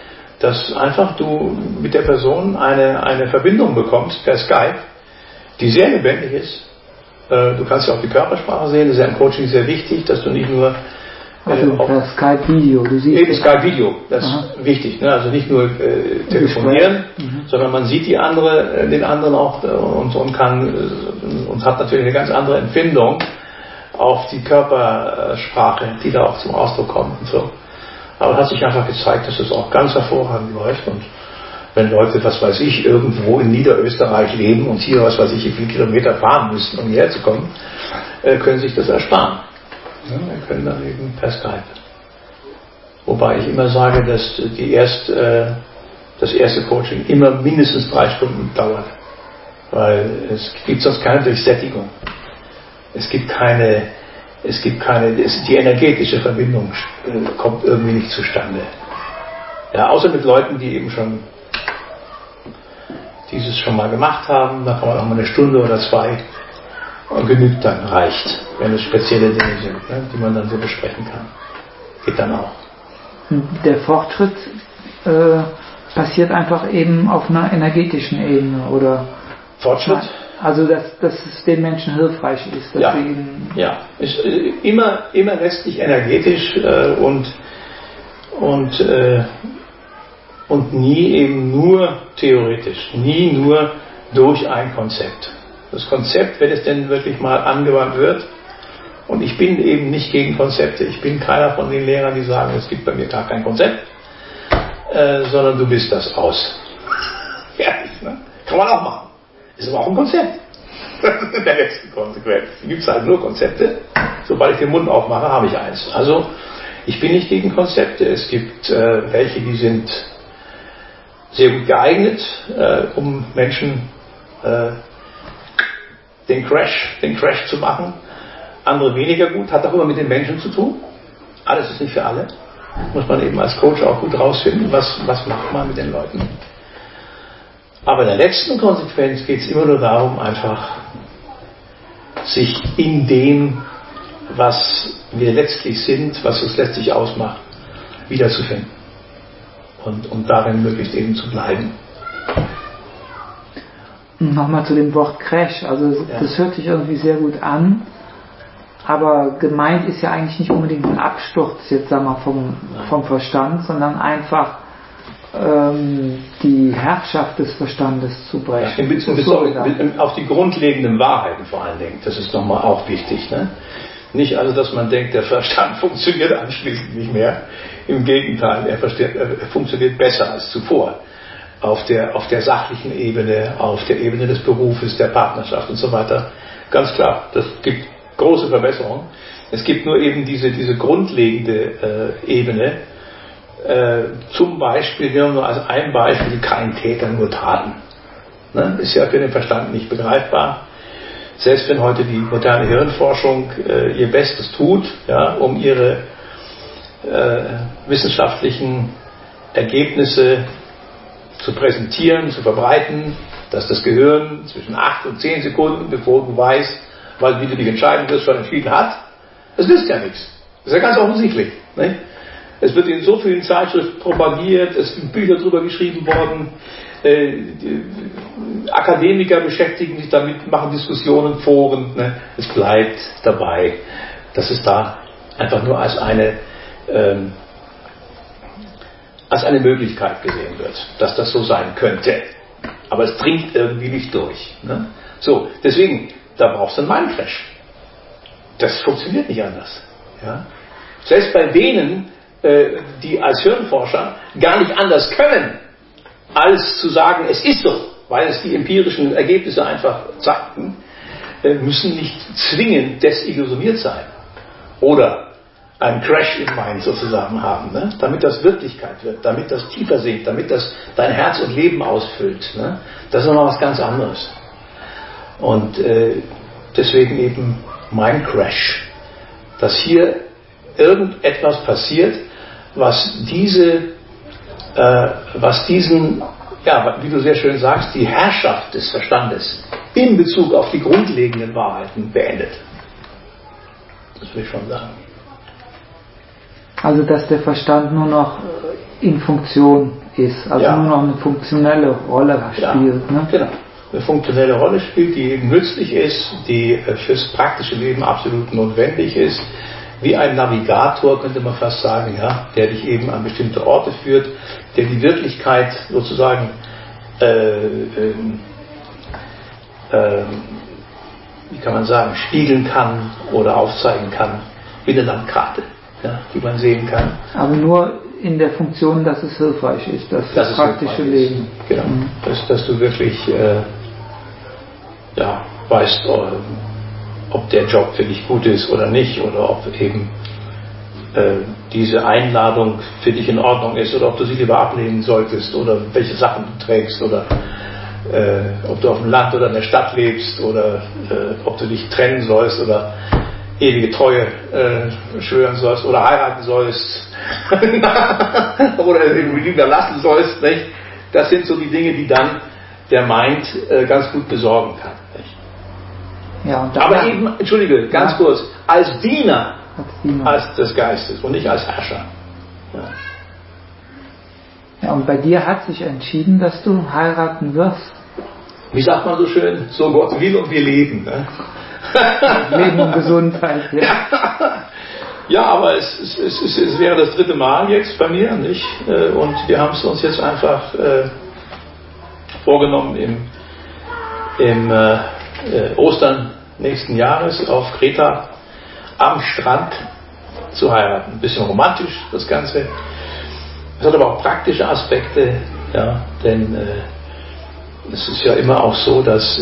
dass einfach du mit der Person eine Verbindung bekommst per Skype, die sehr lebendig ist. Du kannst ja auch die Körpersprache sehen, das ist ja im Coaching sehr wichtig, dass du nicht nur also per Skype-Video, du siehst eben Skype-Video, das ist wichtig, ne? Also nicht nur telefonieren, sondern man sieht den anderen auch und hat natürlich eine ganz andere Empfindung auf die Körpersprache, die da auch zum Ausdruck kommt und so. Aber es hat sich einfach gezeigt, dass es auch ganz hervorragend läuft. Und wenn Leute, was weiß ich, irgendwo in Niederösterreich leben und hier, was weiß ich, wie viele Kilometer fahren müssen, um hierher zu kommen, können sich das ersparen. Ja, wir können dann eben per Skype. Wobei ich immer sage, dass das erste Coaching immer mindestens 3 Stunden dauert. Weil es gibt sonst keine Durchsättigung. Die energetische Verbindung kommt irgendwie nicht zustande. Ja, außer mit Leuten, die eben dieses schon mal gemacht haben, da kann man auch mal 1 Stunde oder 2 und genügt dann, reicht, wenn es spezielle Dinge sind, ne, die man dann so besprechen kann. Geht dann auch. Der Fortschritt passiert einfach eben auf einer energetischen Ebene, oder? Fortschritt? Also, dass es den Menschen hilfreich ist. Ja, ist immer letztlich energetisch und nie eben nur theoretisch, nie nur durch ein Konzept. Das Konzept, wenn es denn wirklich mal angewandt wird, und ich bin eben nicht gegen Konzepte, ich bin keiner von den Lehrern, die sagen, es gibt bei mir gar kein Konzept, sondern du bist das aus. Fertig, ne? Kann man auch machen. Ist aber auch ein Konzept. In der letzten Konsequenz. Es gibt halt nur Konzepte. Sobald ich den Mund aufmache, habe ich eins. Also, ich bin nicht gegen Konzepte. Es gibt welche, die sind sehr gut geeignet, um Menschen den Crash zu machen. Andere weniger gut. Hat auch immer mit den Menschen zu tun. Alles ist nicht für alle. Muss man eben als Coach auch gut rausfinden, was macht man mit den Leuten. Aber in der letzten Konsequenz geht es immer nur darum, einfach sich in dem, was wir letztlich sind, was uns letztlich ausmacht, wiederzufinden. Und darin möglichst eben zu bleiben. Nochmal zu dem Wort Crash. Also das hört sich irgendwie sehr gut an, aber gemeint ist ja eigentlich nicht unbedingt ein Absturz jetzt sagen wir vom Verstand, sondern einfach die Herrschaft des Verstandes zu brechen. Ja, auf die grundlegenden Wahrheiten vor allen Dingen. Das ist nochmal auch wichtig. Ne? Nicht also, dass man denkt, der Verstand funktioniert anschließend nicht mehr. Im Gegenteil, er funktioniert besser als zuvor. Auf der sachlichen Ebene, auf der Ebene des Berufes, der Partnerschaft und so weiter. Ganz klar, das gibt große Verbesserungen. Es gibt nur eben diese grundlegende Ebene. Zum Beispiel, wir haben nur als ein Beispiel, kein Täter, nur Taten. Ne? Ist ja für den Verstand nicht begreifbar. Selbst wenn heute die moderne Hirnforschung ihr Bestes tut, ja, um ihre wissenschaftlichen Ergebnisse zu präsentieren, zu verbreiten, dass das Gehirn zwischen 8 und 10 Sekunden, bevor du weißt, wie du dich entscheiden wirst, schon entschieden hat, das nützt ja nichts. Das ist ja ganz offensichtlich. Ne? Es wird in so vielen Zeitschriften propagiert, es sind Bücher darüber geschrieben worden, Akademiker beschäftigen sich damit, machen Diskussionen, Foren. Ne? Es bleibt dabei, dass es da einfach nur als eine Möglichkeit gesehen wird, dass das so sein könnte. Aber es dringt irgendwie nicht durch. Ne? So, deswegen, da brauchst du einen Mindcrash. Das funktioniert nicht anders. Ja? Selbst bei denen, die als Hirnforscher gar nicht anders können, als zu sagen, es ist so, weil es die empirischen Ergebnisse einfach zeigten, müssen nicht zwingend desillusioniert sein. Oder einen Crash im Mind sozusagen haben, ne? Damit das Wirklichkeit wird, damit das tiefer sinkt, damit das dein Herz und Leben ausfüllt. Ne? Das ist nochmal was ganz anderes. Und deswegen eben mein Crash, dass hier irgendetwas passiert, was diesen, ja, wie du sehr schön sagst, die Herrschaft des Verstandes in Bezug auf die grundlegenden Wahrheiten beendet. Das will ich schon sagen. Also dass der Verstand nur noch in Funktion ist, also nur noch eine funktionelle Rolle spielt. Ne? Genau. Eine funktionelle Rolle spielt, die eben nützlich ist, die fürs praktische Leben absolut notwendig ist, wie ein Navigator, könnte man fast sagen, ja, der dich eben an bestimmte Orte führt, der die Wirklichkeit sozusagen wie kann man sagen, spiegeln kann oder aufzeigen kann, wie eine Landkarte, ja, die man sehen kann. Aber nur in der Funktion, dass es hilfreich ist, das praktische Leben. Genau, dass du wirklich weißt, ob der Job für dich gut ist oder nicht, oder ob eben diese Einladung für dich in Ordnung ist, oder ob du sie lieber ablehnen solltest, oder welche Sachen du trägst, oder ob du auf dem Land oder in der Stadt lebst, oder ob du dich trennen sollst oder ewige Treue schwören sollst oder heiraten sollst oder irgendwie lieber lassen sollst. Nicht? Das sind so die Dinge, die dann der Mind ganz gut besorgen kann. Nicht? Ja, und aber eben, entschuldige, ganz kurz, als Diener des Geistes und nicht als Herrscher. Ja. Ja, und bei dir hat sich entschieden, dass du heiraten wirst. Wie sagt man so schön? So Gott will und wir leben. Ne? Leben und Gesundheit. Ja, ja, aber es wäre das 3. Mal jetzt bei mir, nicht? Und wir haben es uns jetzt einfach vorgenommen im Ostern nächsten Jahres auf Kreta am Strand zu heiraten. Ein bisschen romantisch das Ganze. Es hat aber auch praktische Aspekte, ja, denn es ist ja immer auch so, dass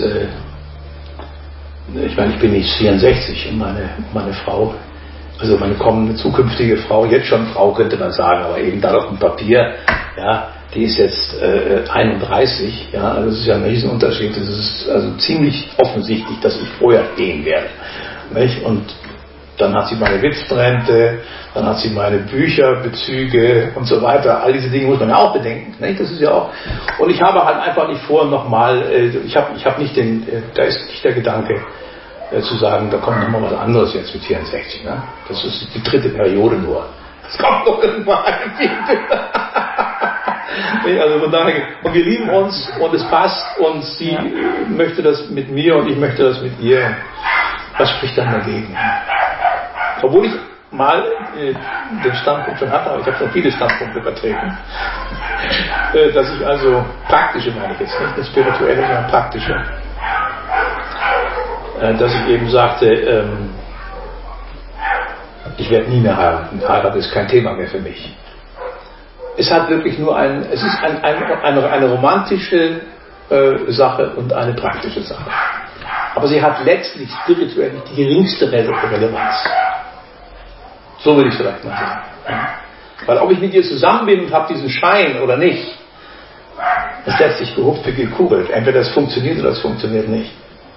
ich meine, ich bin jetzt 64 und meine Frau, also meine kommende zukünftige Frau, jetzt schon Frau könnte man sagen, aber eben da auf dem Papier, ja, die ist jetzt 31, ja, also das ist ja ein Riesenunterschied. Es ist also ziemlich offensichtlich, dass ich vorher gehen werde, nicht? Und dann hat sie meine Witwenrente, dann hat sie meine Bücherbezüge und so weiter. All diese Dinge muss man ja auch bedenken. Nicht? Das ist ja auch. Und ich habe halt einfach nicht vor, nochmal, ich hab nicht da ist nicht der Gedanke zu sagen, da kommt nochmal was anderes jetzt mit 64. Ne? Das ist die 3. Periode nur. Das kommt doch irgendwann eine 4. Also von daher, und wir lieben uns und es passt und sie möchte das mit mir und ich möchte das mit ihr. Was spricht dann dagegen? Obwohl ich mal den Standpunkt schon hatte, aber ich habe schon viele Standpunkte vertreten, dass ich also praktische, meine ich jetzt nicht das spirituelle, sondern praktische, dass ich eben sagte, ich werde nie mehr heiraten. Heirat ist kein Thema mehr für mich. Es hat wirklich nur eine romantische Sache und eine praktische Sache. Aber sie hat letztlich spirituell nicht die geringste Relevanz. So würde ich es vielleicht mal sagen. Weil ob ich mit ihr zusammen bin und habe diesen Schein oder nicht, ist letztlich gehupft wie gekugelt. Entweder es funktioniert oder es funktioniert nicht.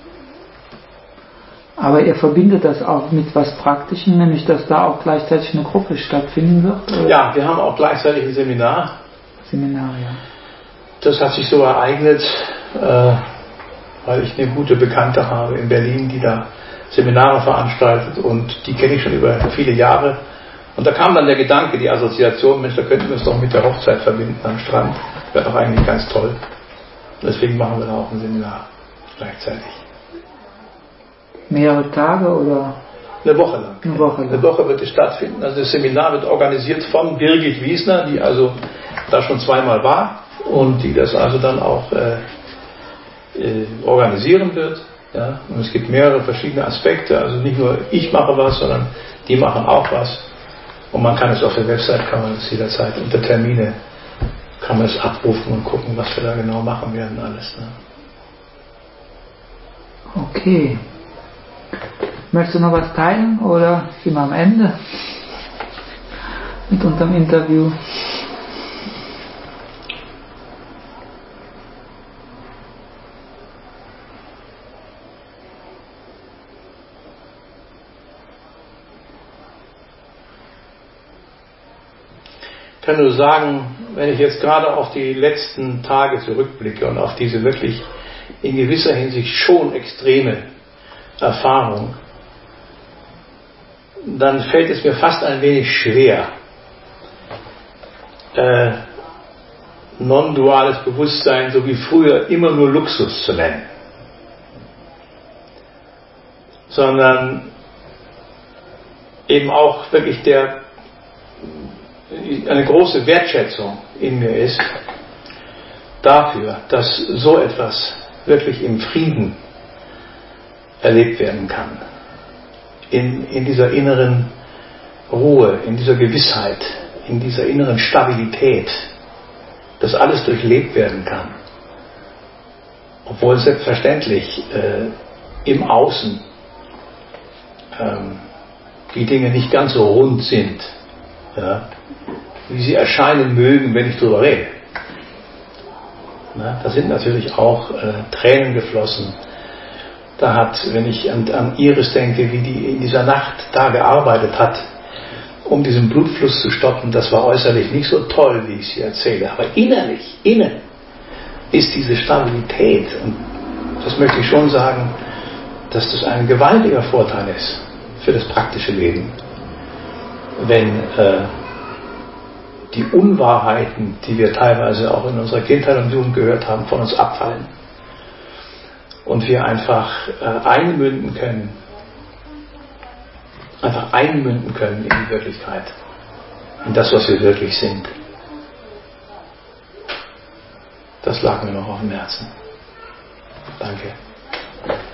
Aber ihr verbindet das auch mit was Praktischem, nämlich dass da auch gleichzeitig eine Gruppe stattfinden wird? Oder? Ja, wir haben auch gleichzeitig ein Seminar. Seminar, ja. Das hat sich so ereignet, weil ich eine gute Bekannte habe in Berlin, die da Seminare veranstaltet und die kenne ich schon über viele Jahre. Und da kam dann der Gedanke, die Assoziation, Mensch, da könnten wir es doch mit der Hochzeit verbinden am Strand. Wäre doch eigentlich ganz toll. Und deswegen machen wir da auch ein Seminar gleichzeitig. Mehrere Tage oder? Eine Woche lang. Eine Woche wird es stattfinden. Also das Seminar wird organisiert von Birgit Wiesner, die also da schon zweimal war und die das also dann auch organisieren wird. Ja? Und es gibt mehrere verschiedene Aspekte. Also nicht nur ich mache was, sondern die machen auch was. Und man kann es auf der Website, kann man es jederzeit unter Termine, kann man es abrufen und gucken, was wir da genau machen werden alles. Ne? Okay. Möchtest du noch was teilen oder sind wir am Ende mit unserem Interview? Ich kann nur sagen, wenn ich jetzt gerade auf die letzten Tage zurückblicke und auf diese wirklich in gewisser Hinsicht schon extreme Erfahrung, dann fällt es mir fast ein wenig schwer, non-duales Bewusstsein so wie früher immer nur Luxus zu nennen, sondern eben auch wirklich eine große Wertschätzung in mir ist dafür, dass so etwas wirklich im Frieden erlebt werden kann. In dieser inneren Ruhe, in dieser Gewissheit, in dieser inneren Stabilität, dass alles durchlebt werden kann. Obwohl selbstverständlich im Außen die Dinge nicht ganz so rund sind, ja, wie sie erscheinen mögen, wenn ich darüber rede. Da sind natürlich auch Tränen geflossen. Da hat, wenn ich an Iris denke, wie die in dieser Nacht da gearbeitet hat, um diesen Blutfluss zu stoppen, das war äußerlich nicht so toll, wie ich sie erzähle. Aber innen ist diese Stabilität. Und das möchte ich schon sagen, dass das ein gewaltiger Vorteil ist für das praktische Leben. Wenn die Unwahrheiten, die wir teilweise auch in unserer Kindheit und Jugend gehört haben, von uns abfallen. Und wir einfach einmünden können in die Wirklichkeit, in das, was wir wirklich sind. Das lag mir noch auf dem Herzen. Danke.